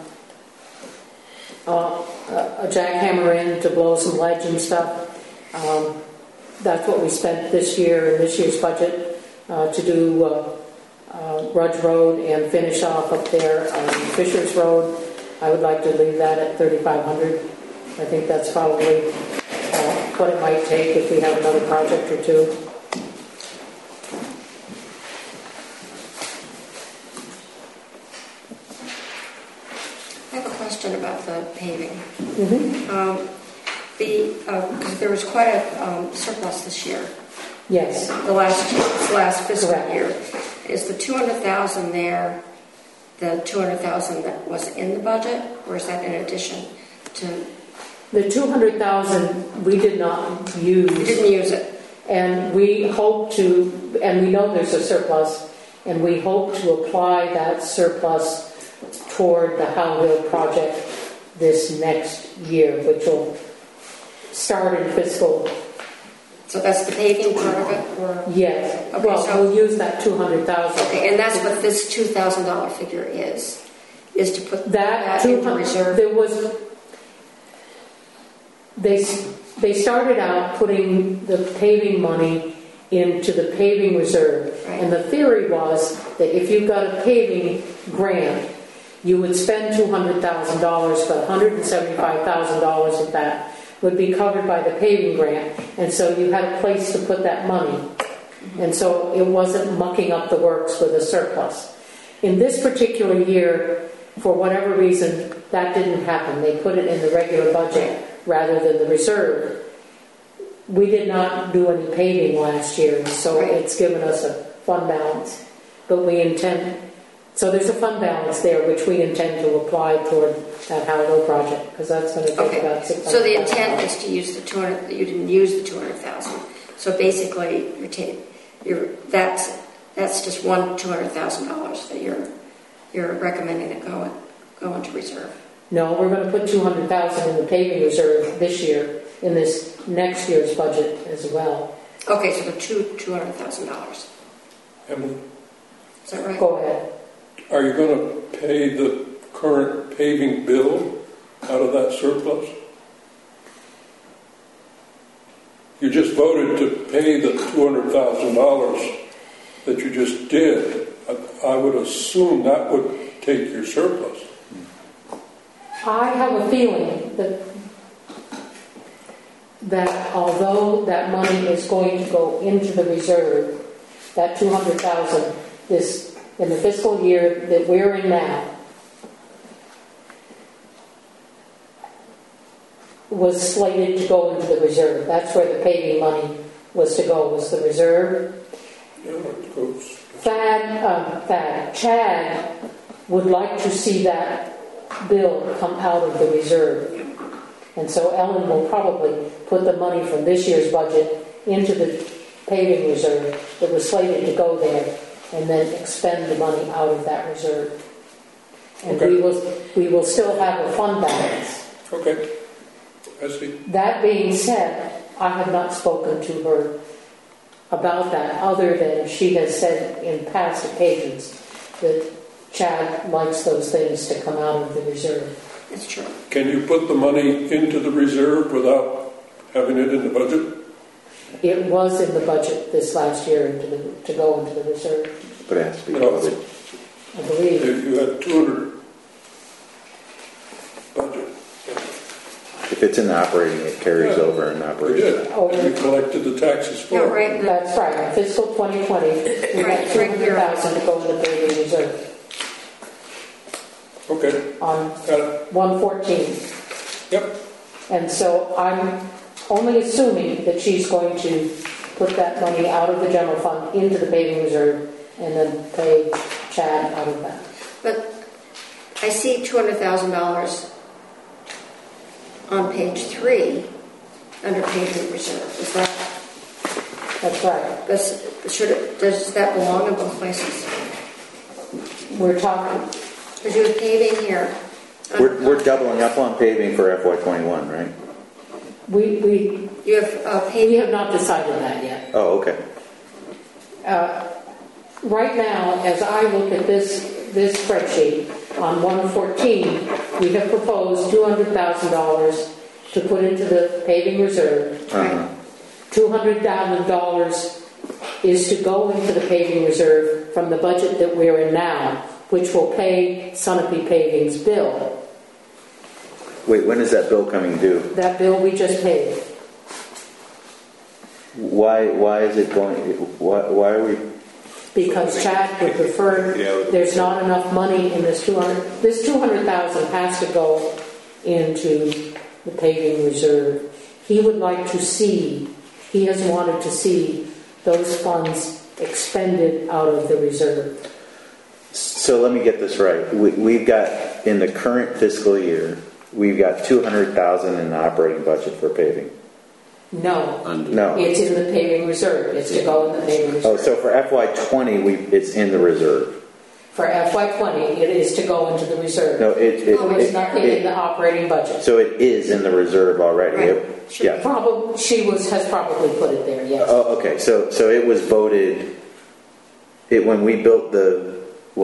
jackhammer in to blow some ledge and stuff. That's what we spent this year in this year's budget to do Rudge Road and finish off up there on Fisher's Road. I would like to leave that at $3,500. I think that's probably what it might take if we have another project or two. I have a question about the paving. because there was quite a surplus this year, Yes, the last fiscal Correct. year. Is the 200,000 there, the 200,000 that was in the budget, or is that in addition to? the 200,000 we did not use. You didn't use it. And we hope to, and we know there's a surplus, and we hope to apply that surplus toward the Howe Hill project this next year, which will start in fiscal. So that's the paving part of it, or? Yes. Okay, Well, so- we'll use that 200,000. Okay, and that's what this $2,000 figure is to put That that into 200, reserve. there was, they started out putting the paving money into the paving reserve. Right. And the theory was that if you got a paving grant, you would spend $200,000, but $175,000 of that would be covered by the paving grant. And so you had a place to put that money. And so it wasn't mucking up the works with a surplus. In this particular year, for whatever reason, that didn't happen. They put it in the regular budget rather than the reserve. We did not do any paving last year, so Right. it's given us a fund balance. But we intend, so there's a fund balance there which we intend to apply toward that Howe Hill project, because that's going to take Okay, about $600,000. so the intent is to use the 200, you didn't use the 200,000. So basically, that's just one $200,000 that you're recommending to go into reserve. No, we're going to put $200,000 in the paving reserve this year, in this next year's budget as well. Okay, so the $200,000. Emily, Is that right? Go ahead. are you going to pay the current paving bill out of that surplus? You just voted to pay the $200,000 that you just did. I would assume that would take your surplus. I have a feeling that although that money is going to go into the reserve, that 200,000 this in the fiscal year that we're in now was slated to go into the reserve. That's where the paving money was to go, was the reserve. Yeah, it goes. Chad would like to see that bill come out of the reserve. And so Ellen will probably put the money from this year's budget into the paving reserve that was slated to go there, and then expend the money out of that reserve. And Okay. we will still have a fund balance. Okay. I see. That being said, I have not spoken to her about that, other than she has said in past occasions that Chad likes those things to come out of the reserve. That's true. Can you put the money into the reserve without having it in the budget? It was in the budget this last year to go into the reserve, But it has to be No. voted. I believe. You had 200 budget. If it's in the operating, it carries Yeah. over in We operating. did. And we collected the taxes for Yeah, it. right. That's right. Fiscal 2020, we Right, got right here. 200,000 to go in the paving reserve Okay. on Got it. 114. Yep. And so I'm only assuming that she's going to put that money out of the general fund into the paving reserve and then pay Chad out of that. But I see $200,000 on page 3 under paving reserve. Is that, That's right. does that belong in both places? We're talking, Because you have paving here. We're doubling up on paving for FY21, right? we You have we paving. have not decided that yet. Oh, okay. Right now, as I look at this spreadsheet on 114, we have proposed $200,000 to put into the paving reserve. Uh-huh. $200,000 is to go into the paving reserve from the budget that we're in now, which will pay Sunapee Paving's bill. Wait, when is that bill coming due? That bill we just paid. Why is it going? Why are we? Because Chad would prefer, there's not enough money in this 200. This 200,000 has to go into the paving reserve. he would like to see, he has wanted to see those funds expended out of the reserve. So let me get this right. We've got, in the current fiscal year, we've got $200,000 in the operating budget for paving. No, No. it's in the paving reserve. It's to go in the paving reserve. Oh, so for FY20, it's in the reserve. For FY20, it is to go into the reserve. No, There was nothing in the operating budget. So it is in the reserve already. Right. Yeah. Has probably put it there, yes. Oh, okay. So it was voted. When we built the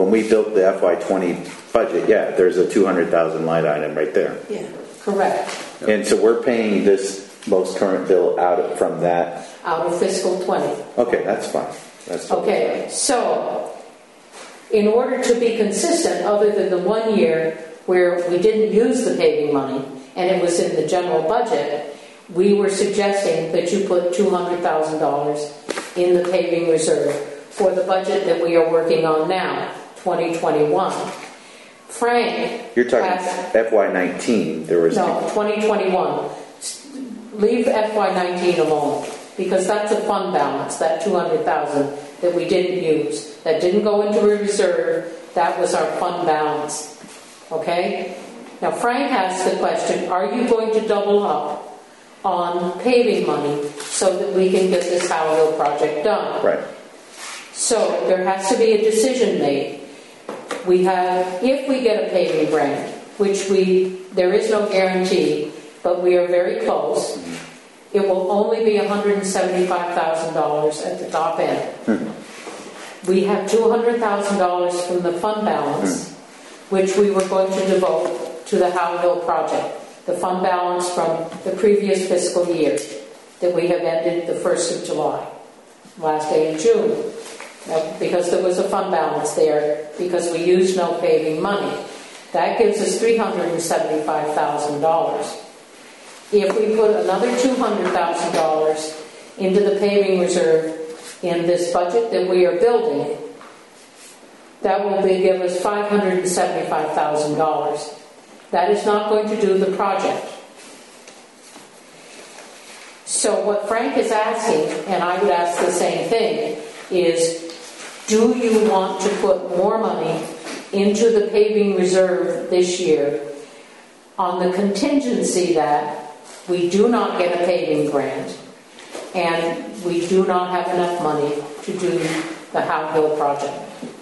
FY20 budget. Yeah, there's a 200,000 line item right there. Yeah, correct. And so we're paying this most current bill from that. Out of fiscal 20. Okay, that's fine. That's Okay, so in order to be consistent, other than the 1 year where we didn't use the paving money and it was in the general budget, we were suggesting that you put $200,000 in the paving reserve for the budget that we are working on now, 2021. Frank, You're talking FY19. There was no, 2021. Leave FY19 alone, because that's a fund balance, that 200,000 that we didn't use. That didn't go into a reserve, that was our fund balance. Okay? Now Frank asked the question, are you going to double up on paving money so that we can get this Howell Hill project done? right. So there has to be a decision made. We have, if we get a paving grant, which there is no guarantee, but we are very close, it will only be $175,000 at the top end. We have $200,000 from the fund balance, which we were going to devote to the Howell Hill project. The fund balance from the previous fiscal year that we have ended the 1st of July, last day in June. Because there was a fund balance there, because we used no paving money. That gives us $375,000. If we put another $200,000 into the paving reserve in this budget that we are building, that will give us $575,000. That is not going to do the project. So what Frank is asking, and I would ask the same thing, is do you want to put more money into the paving reserve this year on the contingency that we do not get a paving grant and we do not have enough money to do the Howell Hill project?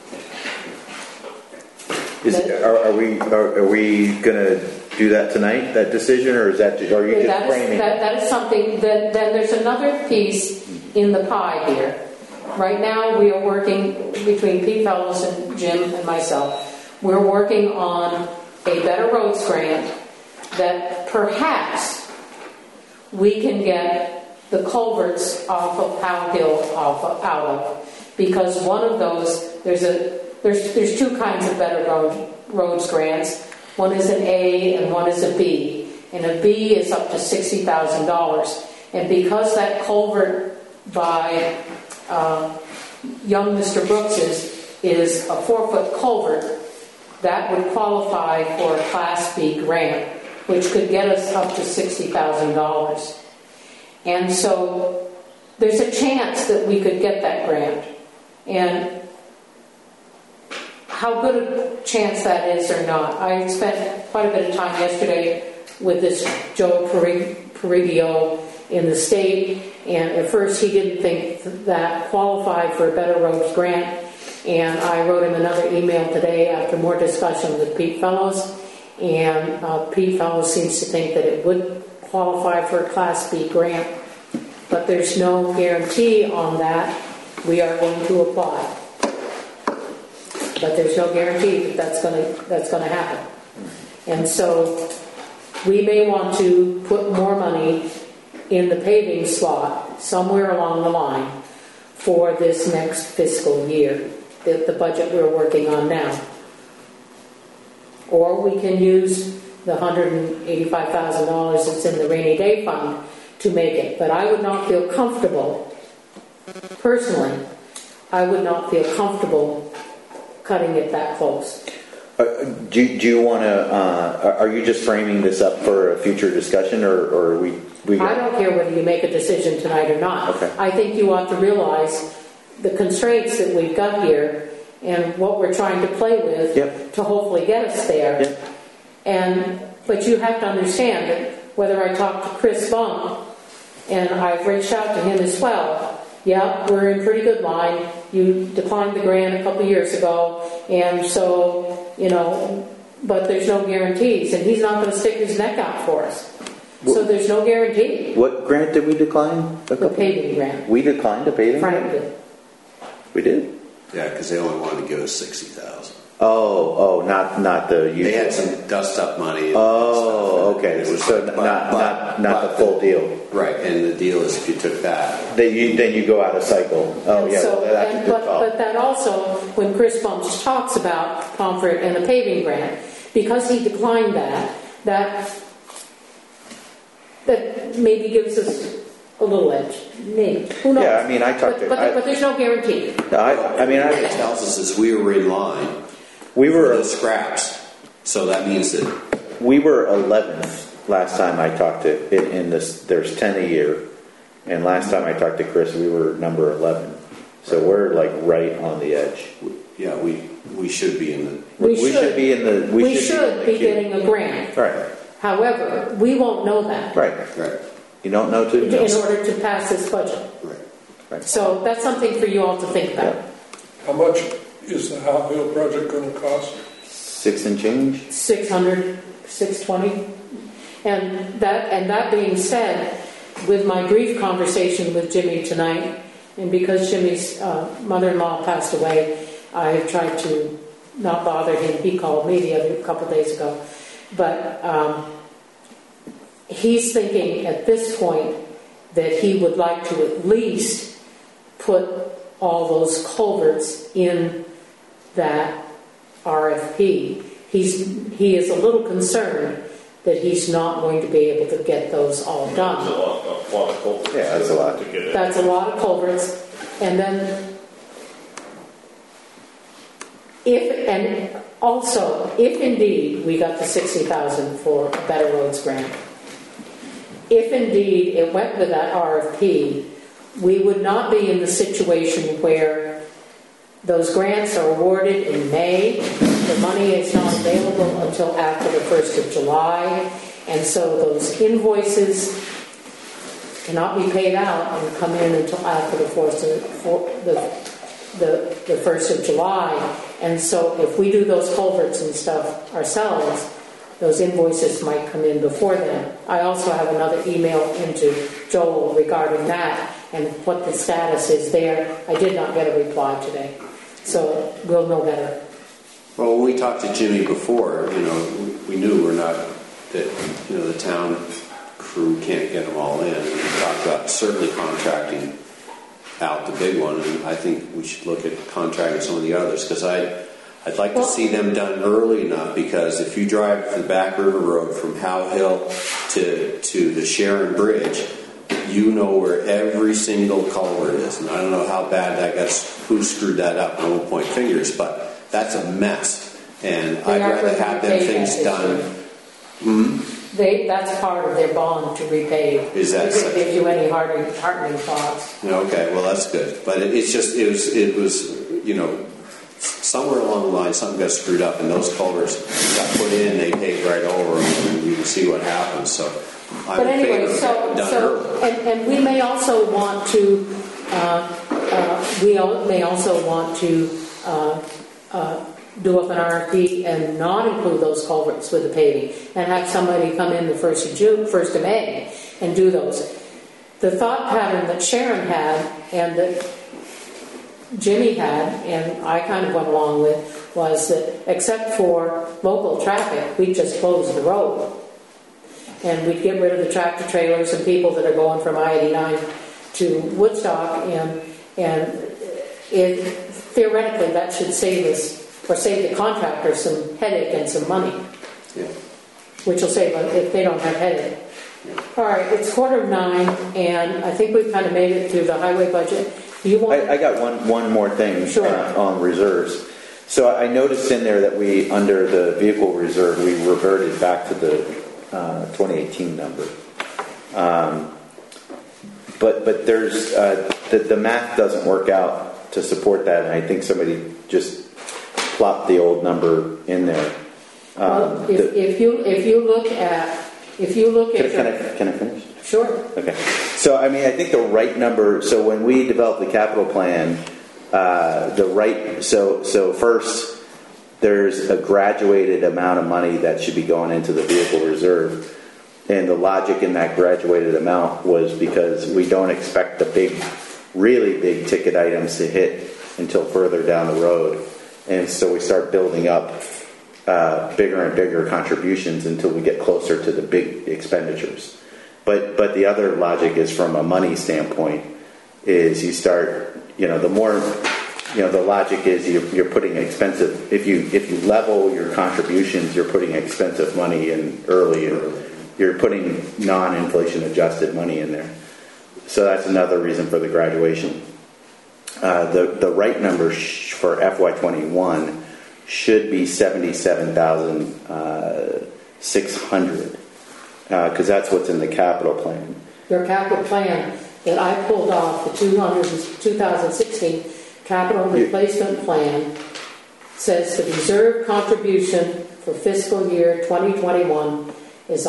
Are we going to do that tonight, that decision, or are you just framing? That is something. Then there's another piece in the pie here. Right now we are working between Pete Fellows and Jim and myself. We're working on a Better Roads grant that perhaps we can get the culverts off of Howell Hill out of, because one of those there's two kinds of Better Roads grants. One is an A and one is a B, and a B is up to $60,000. And because that culvert by young Mr. Brooks's is a 4-foot culvert, that would qualify for a Class B grant, which could get us up to $60,000. And so there's a chance that we could get that grant. And how good a chance that is or not, I spent quite a bit of time yesterday with this Joe Perigio in the state, and at first he didn't think that qualified for a Better Roads grant, and I wrote him another email today after more discussion with Pete Fellows, and Pete Fellows seems to think that it would qualify for a Class B grant, but there's no guarantee on that. We are going to apply, but there's no guarantee that that's going to happen. And so we may want to put more money in the paving slot somewhere along the line for this next fiscal year, the budget we're working on now. Or we can use the $185,000 that's in the rainy day fund to make it. But I would not feel comfortable, personally, I would not feel comfortable cutting it that close. Do you want to? Are you just framing this up for a future discussion, or we? I don't care whether you make a decision tonight or not. Okay. I think you ought to realize the constraints that we've got here and what we're trying to play with Yep. to hopefully get us there. Yep. But you have to understand that whether I talk to Chris Bump, and I've reached out to him as well, yeah, we're in pretty good line. You declined the grant a couple of years ago, and so, but there's no guarantees, and he's not going to stick his neck out for us. So there's no guarantee. What grant did we decline? The paving grant. We declined a paving Frank grant? did. We did? Yeah, because they only wanted to give us 60,000. Oh, not the usual. They had some dust up money. And Oh, stuff, okay. and it was So like, not the full deal. Right, and the deal is if you took that, Then you go out of cycle. Oh, And yeah. so, That's a good call. but that also, when Chris Bumps talks about Comfort and the paving grant, because he declined that maybe gives us a little edge. Maybe. Who knows? Yeah, I mean, I talked to. But there's no guarantee. I mean, what it tells us is we were in line we for were the scraps. So that means that 11th last time I talked to. In this, there's 10 a year, and last time I talked to Chris, we were number 11. So we're like right on the edge. yeah, we should be in the We should be in the. We should be getting a grant. Right. However, we won't know that Right. right, You don't know too. in order to pass this budget. right. So that's something for you all to think about. How much is the Howe Hill project going to cost? 6 and change. 600, 620. And that being said, with my brief conversation with Jimmy tonight, and because Jimmy's mother-in-law passed away, I have tried to not bother him. He called me a couple days ago. But he's thinking at this point that he would like to at least put all those culverts in that RFP. He is a little concerned that he's not going to be able to get those all There's done. a lot of culverts. Yeah, that's a lot. To get it. That's a lot of culverts. And then, if indeed we got the 60,000 for a Better Roads grant, if indeed it went with that RFP, we would not be in the situation where those grants are awarded in May, the money is not available until after the 1st of July, and so those invoices cannot be paid out and come in until after the 1st of July. And so if we do those culverts and stuff ourselves, those invoices might come in before then. I also have another email into Joel regarding that and what the status is there. I did not get a reply today, so we'll know better. Well, when we talked to Jimmy before, we knew that the town crew can't get them all in. We talked about certainly contracting out the big one, and I think we should look at contracting some of the others, because I'd like to see them done early enough, because if you drive the Back River Road from Howe Hill to the Sharon Bridge, you know where every single culvert is. And I don't know how bad that got, who screwed that up, I won't point fingers, but that's a mess. And I'd rather have them things done. That's part of their bond to repay. Is that if it such? gives you any heartening thoughts? Okay, well that's good. But it was somewhere along the line something got screwed up, and those culverts got put in, they paved right over them, and you can see what happens. So I'm But in favor anyway, of having it done early. and we may also want to do up an RFP and not include those culverts with the paving, and have somebody come in the 1st of May and do those. The thought pattern that Sharon had and that Jimmy had, and I kind of went along with, was that except for local traffic, we'd just close the road. And we'd get rid of the tractor trailers and people that are going from I-89 to Woodstock, and theoretically that should save us, or save the contractor some headache and some money. Yeah. Which will save them if they don't have headache. All right, it's 8:45, and I think we've kind of made it through the highway budget. Do you want? I got one more thing Sure. on reserves. So I noticed in there that we, under the vehicle reserve, we reverted back to the 2018 number. But there's the math doesn't work out to support that, and I think somebody just plopped the old number in there. Well, if you look at Can I finish? Sure. Okay. So I mean, I think the right number. So when we developed the capital plan, So first, there's a graduated amount of money that should be going into the vehicle reserve. And the logic in that graduated amount was because we don't expect the really big ticket items to hit until further down the road. And so we start building up bigger and bigger contributions until we get closer to the big expenditures. But the other logic is from a money standpoint is you start, the more, the logic is you're putting expensive, if you level your contributions, you're putting expensive money in early. You're putting non-inflation adjusted money in there. So that's another reason for the graduation. The right number for FY21 should be $77,600 because that's what's in the capital plan. Your capital plan that I pulled off, the 2016 capital replacement plan, says the reserve contribution for fiscal year 2021 is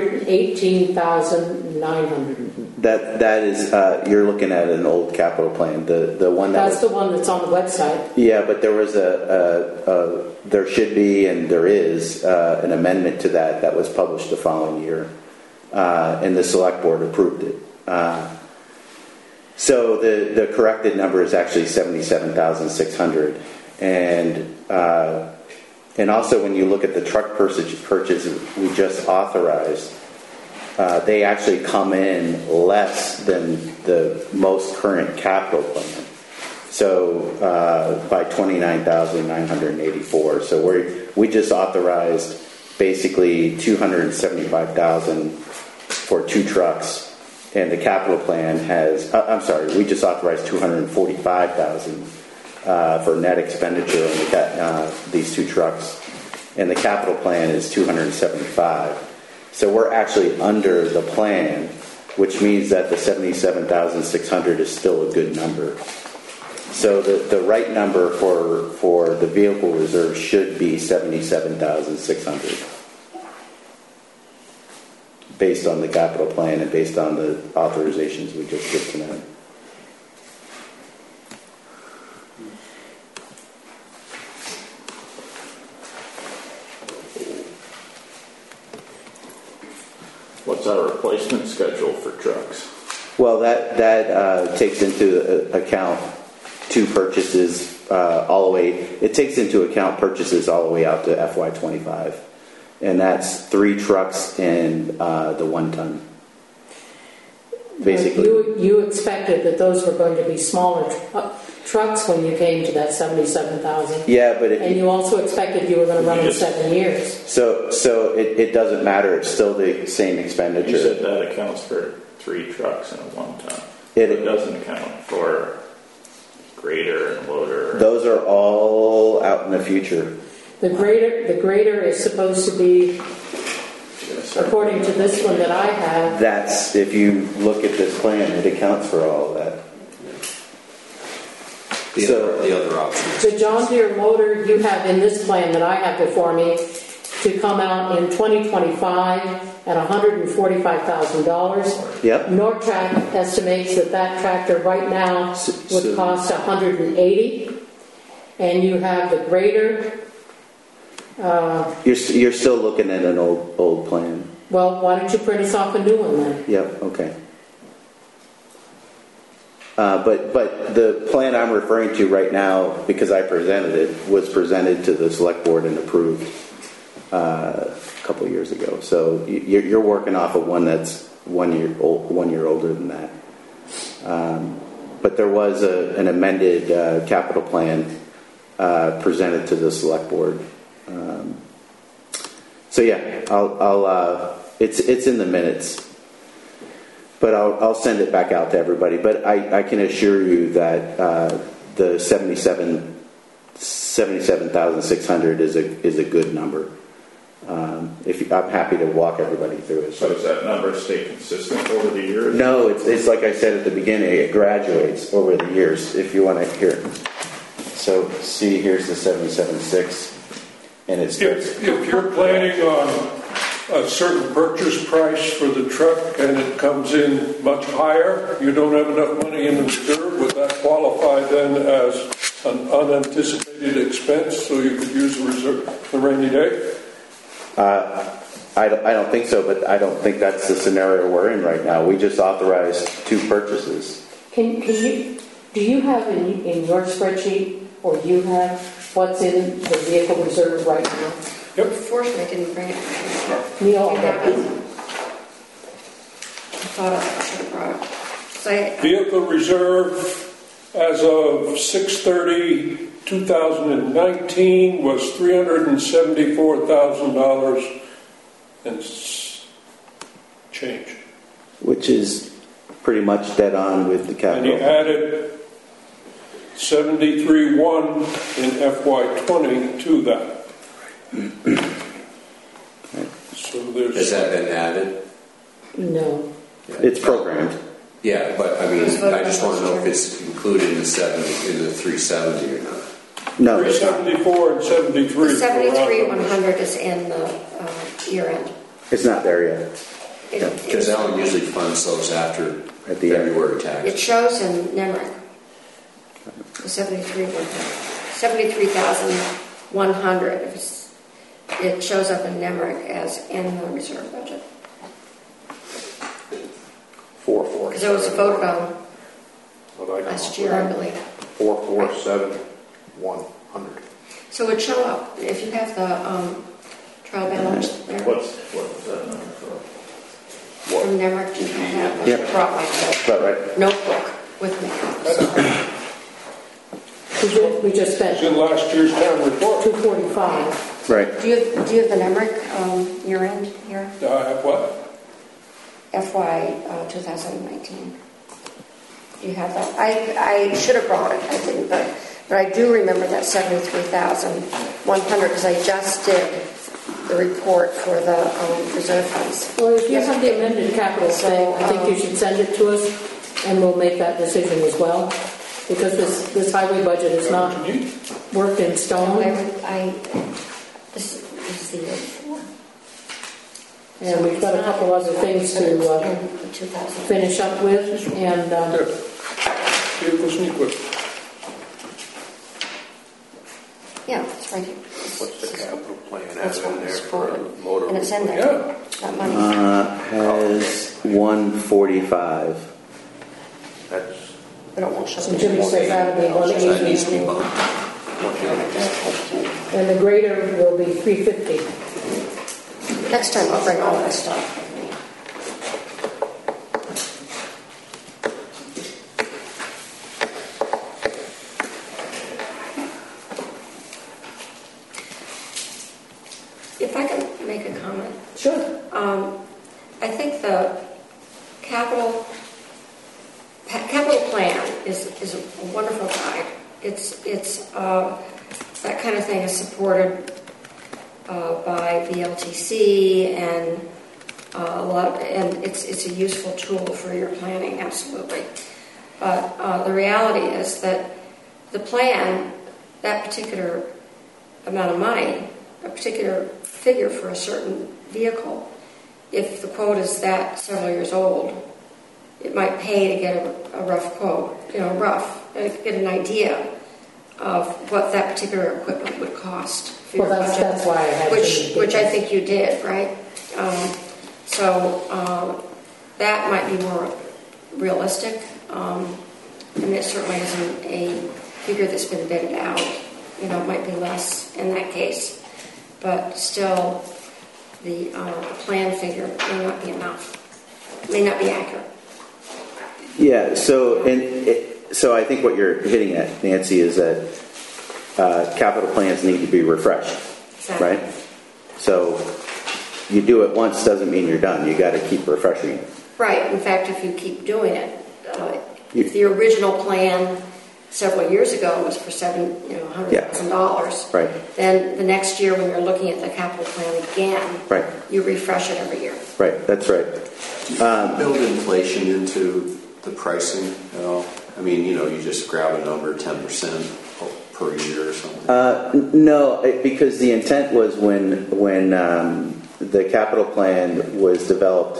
$118,900. That is you're looking at an old capital plan. The one that's the one that's on the website. Yeah, but there was there should be and there is an amendment to that was published the following year, and the select board approved it. So the corrected number is actually 77,600, and also when you look at the truck purchase we just authorized, they actually come in less than the most current capital plan. So by 29,984. So we just authorized basically 275,000 for 2 trucks. And the capital plan has, we just authorized 245,000 for net expenditure on these 2 trucks. And the capital plan is 275. So we're actually under the plan, which means that the 77,600 is still a good number. So the right number for the vehicle reserve should be 77,600. Based on the capital plan and based on the authorizations we just did tonight. What's our replacement schedule for trucks? Well, that takes into account 2 purchases all the way. It takes into account purchases all the way out to FY25. And that's 3 trucks and the 1 ton. Basically, you expected that those were going to be smaller trucks when you came to that 77,000. Yeah, but and you also expected you were going to run in 7 years. So it doesn't matter. It's still the same expenditure. You said that accounts for 3 trucks and a 1 ton. It doesn't account for grader and loader. Those are all out in the future. The grader is supposed to be, according to this one that I have. That's, if you look at this plan, it accounts for all of that. The other options. The John Deere loader you have in this plan that I have before me to come out in 2025 at $145,000. Yep. Nortrac estimates that tractor right now would cost $180,000, and you have the grader. You're still looking at an old plan. Well, why don't you print us off a new one then? Yep. Okay. But the plan I'm referring to right now, because I presented it, was presented to the select board and approved a couple of years ago. So you're working off of one that's 1 year older than that. But there was an amended capital plan presented to the select board. So yeah, I'll it's in the minutes, but I'll send it back out to everybody. But I can assure you that the 77,600 77,600 is a good number. I'm happy to walk everybody through it. So does that number stay consistent over the years? No, it's like I said at the beginning, it graduates over the years, if you want to hear it. So see, here's the 776, and it's... If you're planning on a certain purchase price for the truck and it comes in much higher, you don't have enough money in the reserve, would that qualify then as an unanticipated expense so you could use the reserve for rainy day? I don't think so, but I don't think that's the scenario we're in right now. We just authorized 2 purchases. Do you have in your spreadsheet, or you have what's in the vehicle reserve right now? Yep. Unfortunately, I didn't bring it. Neil, You have it? I thought I should have brought it. So Vehicle reserve as of 6/30/2019 was $374,000 and change. Which is pretty much dead on with the And you capital. added 73.1 in FY20 to that. So Has there's that been added? No. It's programmed. Yeah, but I mean, I just want to know if it's included in the 370 or not. No, 374 and 73. 73,100 is in the year end. it's not there yet. Because Ellen usually funds those after At the end. February It tax. shows in NEMRIC. The 73,100. It shows up in NEMRIC as in the reserve budget. 447. Because it was voted on last year, I believe. 447,100. So it would show up if you have the trial balance there. What was that number for? From NEMRIC, you can have. I Yep. brought my But right. notebook with me. We just It's spent in last year's town report. 245. Right. Do you have the NEMRIC year end here? I have what? FY 2019. Do you have that? I should have brought it. I didn't, but I do remember that 73,100 because I just did the report for the reserve funds. Well, if you have the amended capital thing, I think you should send it to us, and we'll make that decision as well. Because this highway budget is not worked in stone, This is the year before. and we've got a couple other things to in 2000. finish up with, and There. Vehicle sneak whip. Yeah, it's right here. What's the capital plan That's have what in there it's for for. a motor? And it's in there. Yeah. That money. Has 145. That's But it won't show. so Jimmy says that'll be So that needs to be 180, bumped. and the grader will be 350. Next time I'll bring all this stuff. If I can make a comment. Sure. I think the capital plan is a wonderful guide. It's that kind of thing is supported by VLTC and and it's a useful tool for your planning, absolutely. But the reality is that the plan, that particular amount of money, a particular figure for a certain vehicle, if the quote is that several years old, it might pay to get a rough quote, get an idea of what that particular equipment would cost for Well, your budget. that's why I had Jimmy do Which I this. think you did, right? That might be more realistic. It certainly isn't a figure that's been vetted out. It might be less in that case, but still, the plan figure may not be enough. May not be accurate. Yeah, so I think what you're hitting at, Nancy, is that capital plans need to be refreshed, Exactly. right? So you do it once doesn't mean you're done. You got to keep refreshing it. Right. In fact, if you keep doing it, if the original plan several years ago was for $100,000. Right. Then the next year, when you're looking at the capital plan again, Right. you refresh it every year. Right, that's right. Build inflation into the pricing at all? I mean, you just grab a number, 10% per year or something. No, because the intent was when the capital plan was developed,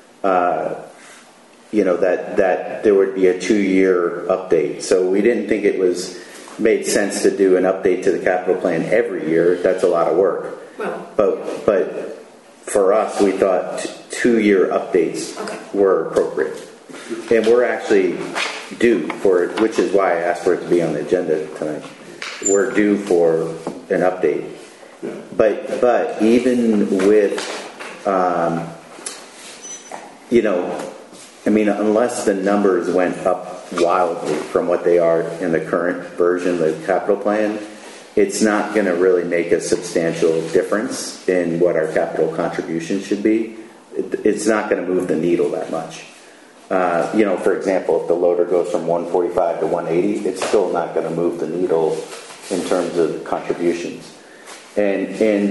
that there would be a 2-year update. So we didn't think it made sense to do an update to the capital plan every year. That's a lot of work. Well, But for us, we thought 2-year updates were appropriate. And we're actually due for it, which is why I asked for it to be on the agenda tonight. We're due for an update. But even with, unless the numbers went up wildly from what they are in the current version of the capital plan, it's not going to really make a substantial difference in what our capital contribution should be. It's not going to move the needle that much. For example, if the loader goes from 145 to 180, it's still not going to move the needle in terms of contributions. And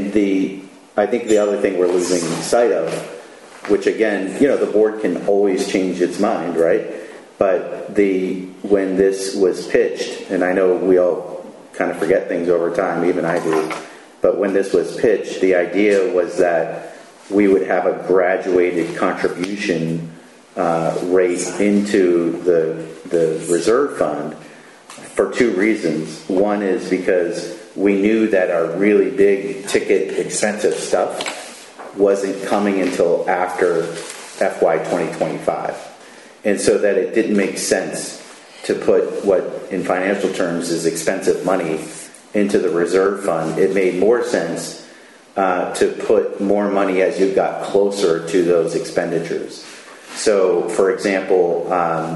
I think the other thing we're losing sight of, which again, the board can always change its mind, right? But when this was pitched, and I know we all kind of forget things over time, even I do, but when this was pitched, the idea was that we would have a graduated contribution rate into the reserve fund for 2 reasons. One is because we knew that our really big ticket expensive stuff wasn't coming until after FY 2025. And so that it didn't make sense to put what in financial terms is expensive money into the reserve fund. It made more sense to put more money as you got closer to those expenditures. So, for example,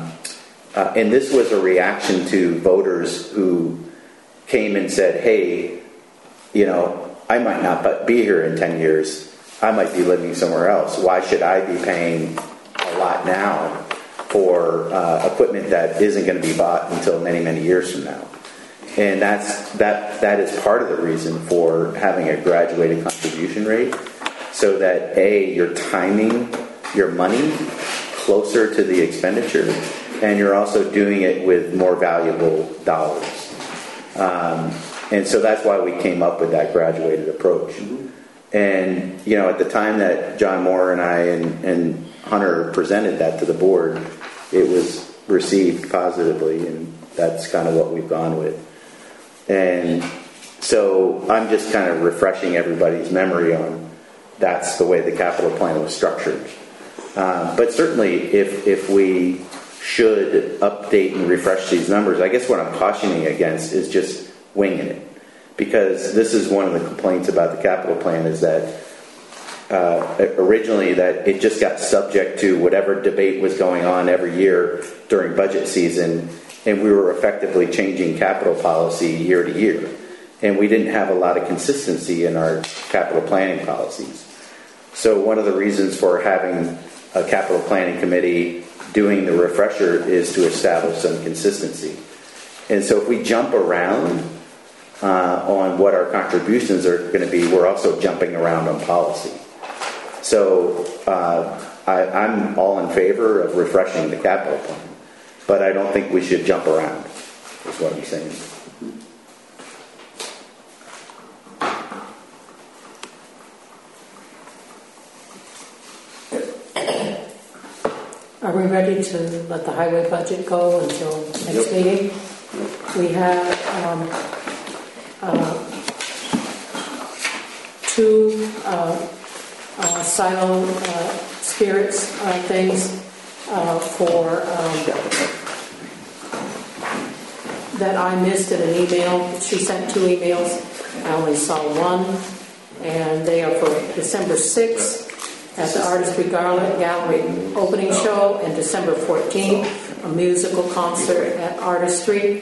and this was a reaction to voters who came and said, hey, I might not be here in 10 years. I might be living somewhere else. Why should I be paying a lot now for equipment that isn't going to be bought until many, many years from now? And that is part of the reason for having a graduated contribution rate, so that you're timing your money closer to the expenditure, and you're also doing it with more valuable dollars. And so that's why we came up with that graduated approach. And at the time that John Moore and I and Hunter presented that to the board, it was received positively, and that's kind of what we've gone with. And so I'm just kind of refreshing everybody's memory on that's the way the capital plan was structured. But certainly if we should update and refresh these numbers, I guess what I'm cautioning against is just winging it. Because this is one of the complaints about the capital plan, is that originally that it just got subject to whatever debate was going on every year during budget season, and we were effectively changing capital policy year to year. And we didn't have a lot of consistency in our capital planning policies. So one of the reasons for having a capital planning committee doing the refresher is to establish some consistency. And so if we jump around on what our contributions are going to be, we're also jumping around on policy. So I'm all in favor of refreshing the capital plan, but I don't think we should jump around, is what I'm saying. Are we ready to let the highway budget go until next meeting? We have 2 silo spirits things for that I missed in an email. She sent 2 emails. I only saw one, and they are for December 6th at the Artistry Gallery opening show, and December 14th, a musical concert at Artistry.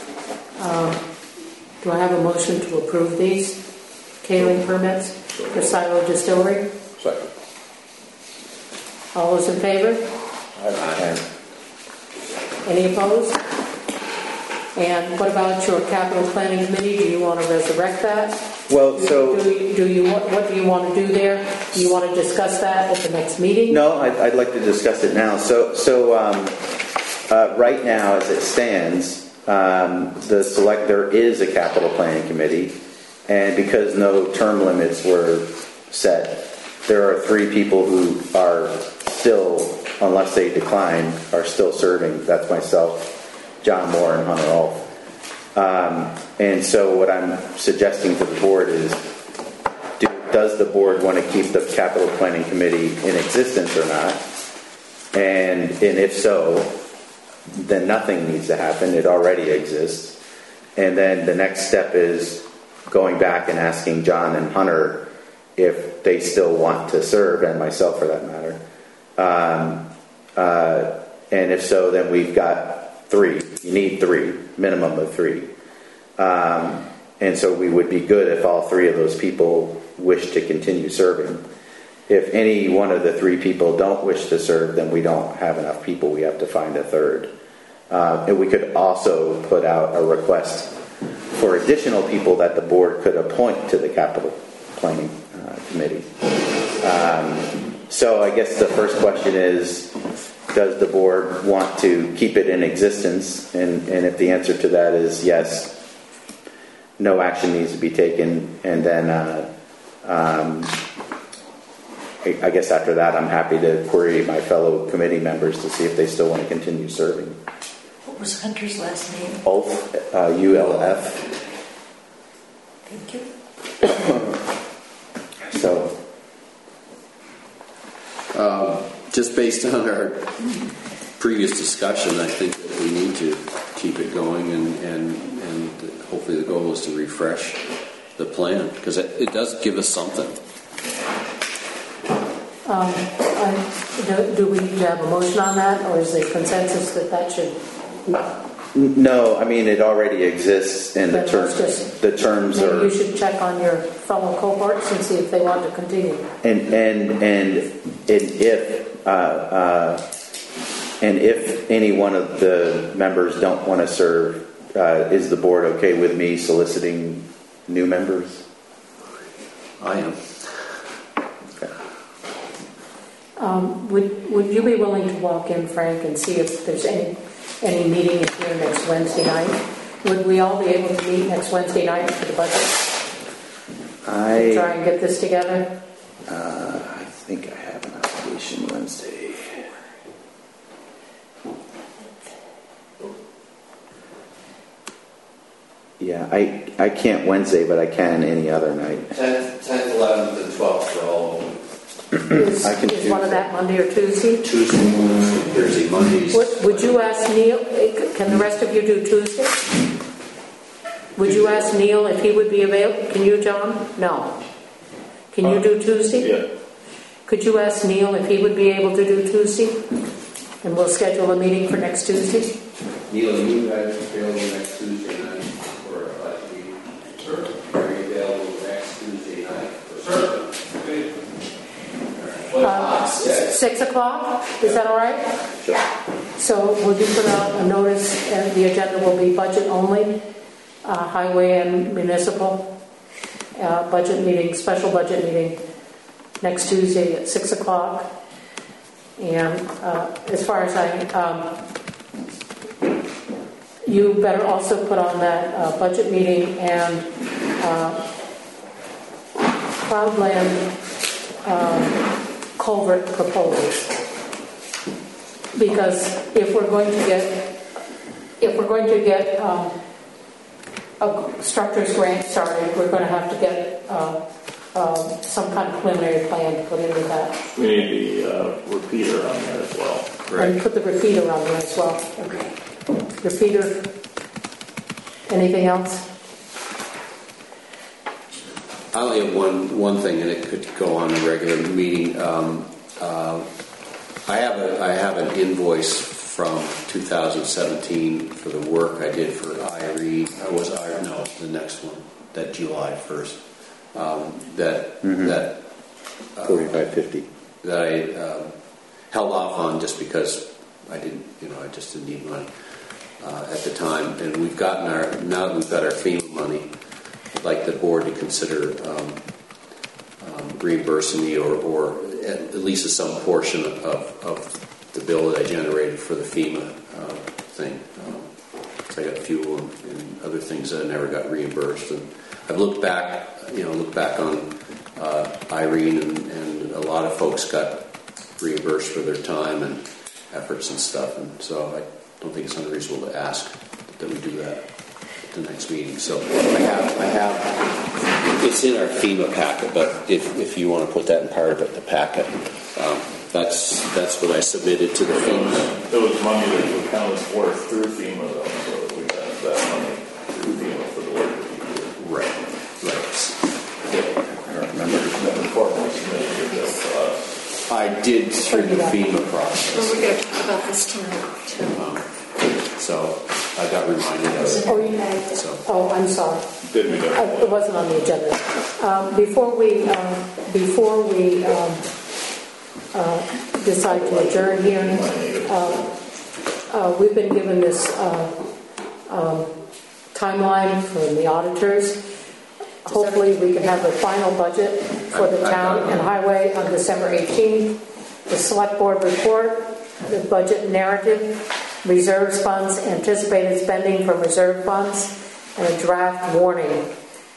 Do I have a motion to approve these catering permits for Silo Distillery? Second. All those in favor? Aye. Any opposed? And what about your capital planning committee? Do you want to resurrect that? Well, so What do you want to do there? Do you want to discuss that at the next meeting? no, I'd like to discuss it now. So right now, as it stands, there is a capital planning committee, and because no term limits were set, there are 3 people who are still, unless they decline, are still serving. That's myself, John Moore, and Hunter Ulf. And so what I'm suggesting to the board is, does the board want to keep the capital planning committee in existence or not? And if so, then nothing needs to happen. It already exists. And then the next step is going back and asking John and Hunter if they still want to serve, and myself for that matter. And if so, then we've got 3. You need 3, minimum of 3. And so we would be good if all 3 of those people wish to continue serving. If any one of the 3 people don't wish to serve, then we don't have enough people. We have to find a third. And we could also put out a request for additional people that the board could appoint to the capital planning committee. So I guess the first question is, does the board want to keep it in existence? And if the answer to that is yes, no action needs to be taken. And then I guess after that, I'm happy to query my fellow committee members to see if they still want to continue serving. What was Hunter's last name? Ulf, ULF. Thank you. So, just based on our previous discussion, I think that we need to keep it going, and hopefully the goal is to refresh the plan, because it does give us something. Do we have a motion on that, or is there consensus that should? no, I mean it already exists, and the Then terms let's are. Maybe you should check on your fellow cohorts and see if they want to continue. And if any one of the members don't want to serve, is the board okay with me soliciting new members? I am. Okay. Would you be willing to walk in, Frank, and see if there's any meeting in here next Wednesday night? Would we all be able to meet next Wednesday night for the budget? Try and get this together? I think I have an obligation Wednesday. Yeah, I can't Wednesday, but I can any other night. 10th, 11th, and 12th are all open. Is I can one of that Monday or Tuesday? Tuesday, Thursday, Mondays. Would you ask Neil, can the rest of you do Tuesday? Would you ask Neil if he would be available? Can you, John? No. Can you do Tuesday? Yeah. Could you ask Neil if he would be able to do Tuesday? And we'll schedule a meeting for next Tuesday? Neil, are you guys available next Tuesday night for a budget meeting? Sure. Are you available next Tuesday night? Sure. 6 o'clock? Is that all right? Sure. So will you put out a notice, and the agenda will be budget only, highway and municipal budget meeting, special budget meeting next Tuesday at 6 o'clock. And as far as you better also put on that budget meeting and Cloudland culvert proposals, because if we're going to get a structures grant started, we're going to have to get some kind of preliminary plan to put into that. We need the repeater on there as well. And put the repeater on there as well. Okay. Repeater. Anything else? I only have one thing, and it could go on a regular meeting. I have an invoice from 2017 for the work I did for IRE. The next one, that July 1st. That 4550. that I held off on just because I just didn't need money. at the time, and we've gotten now that we've got our FEMA money, I'd like the board to consider reimbursing me or at least some portion of the bill that I generated for the FEMA thing. So I got fuel and other things that I never got reimbursed. And I've looked back on Irene, and a lot of folks got reimbursed for their time and efforts and stuff. And so I don't think it's unreasonable to ask that we do that at the next meeting. So I have it's in our FEMA packet, but if you want to put that in part of it, the packet, that's what I submitted to the FEMA. There was money that was accounted for through FEMA, though, so we got that money through FEMA for the work that we did. Right. I don't remember. The formally submitted it to us. I did through the FEMA process. Well, we're going to talk about this tonight, too. So I got reminded of it. Oh, you had. So. Oh, I'm sorry. Did we go? It wasn't on the agenda. Before we decide to adjourn here, we've been given this timeline from the auditors. Hopefully we can have a final budget for the town and highway on December 18th. The select board report, the budget narrative, reserves funds, anticipated spending from reserve funds, and a draft warning.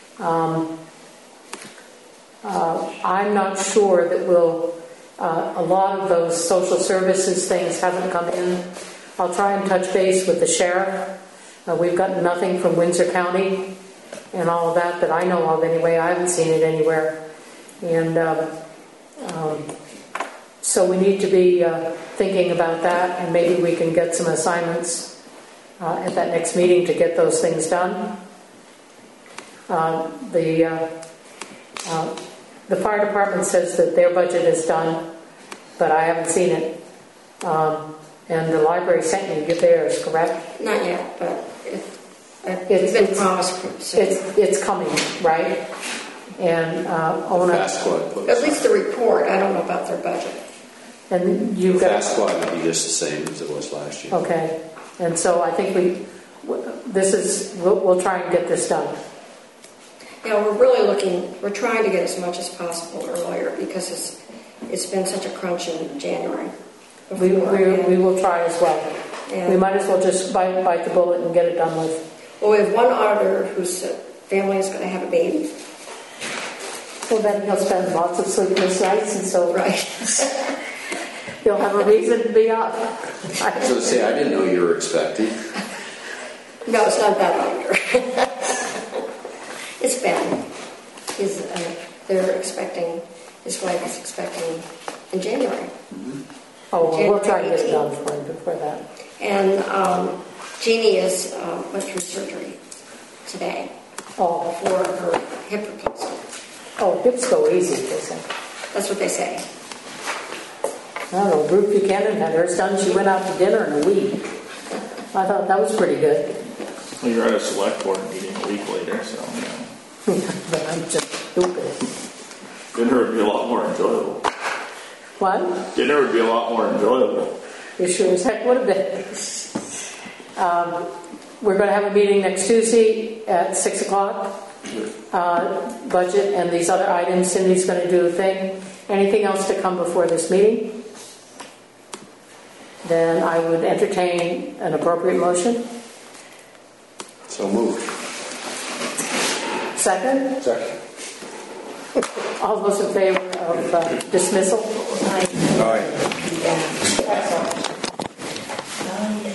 I'm not sure that a lot of those social services things haven't come in. I'll try and touch base with the sheriff. We've gotten nothing from Windsor County and all of that I know of anyway. I haven't seen it anywhere. And so we need to be thinking about that, and maybe we can get some assignments at that next meeting to get those things done. The fire department says that their budget is done, but I haven't seen it. And the library sent you theirs, correct? Not yet, but it's been promised. It's coming, right? And at least the report. I don't know about their budget. And you've got Fast Squad would be just the same as it was last year. Okay, and so I think we'll try and get this done. Yeah, we're trying to get as much as possible earlier because it's been such a crunch in January. We will try as well. And we might as well just bite the bullet and get it done with. Well, we have one auditor whose family is going to have a baby. Well, then he'll spend lots of sleepless nights, and so right. he'll have a reason to be up. I was going to say, I didn't know you were expecting. No, it's not that auditor. It's Ben. They're expecting, his wife is expecting in January. Mm-hmm. Oh, well, we'll try to get it done for him before that. And Jeannie went through surgery today for her hip replacement. Oh, hips go easy, they say. That's what they say. I don't know, Ruth Buchanan had hers done. She went out to dinner in a week. I thought that was pretty good. Well, you're at a select board meeting a week later, so But I'm just stupid. dinner would be a lot more enjoyable. What? Dinner would be a lot more enjoyable. It sure as heck would have been. We're going to have a meeting next Tuesday at 6 o'clock. Budget and these other items. Cindy's going to do a thing. Anything else to come before this meeting? Then I would entertain an appropriate motion. So moved. Second? Second. All those in favor of dismissal? Aye. Excellent.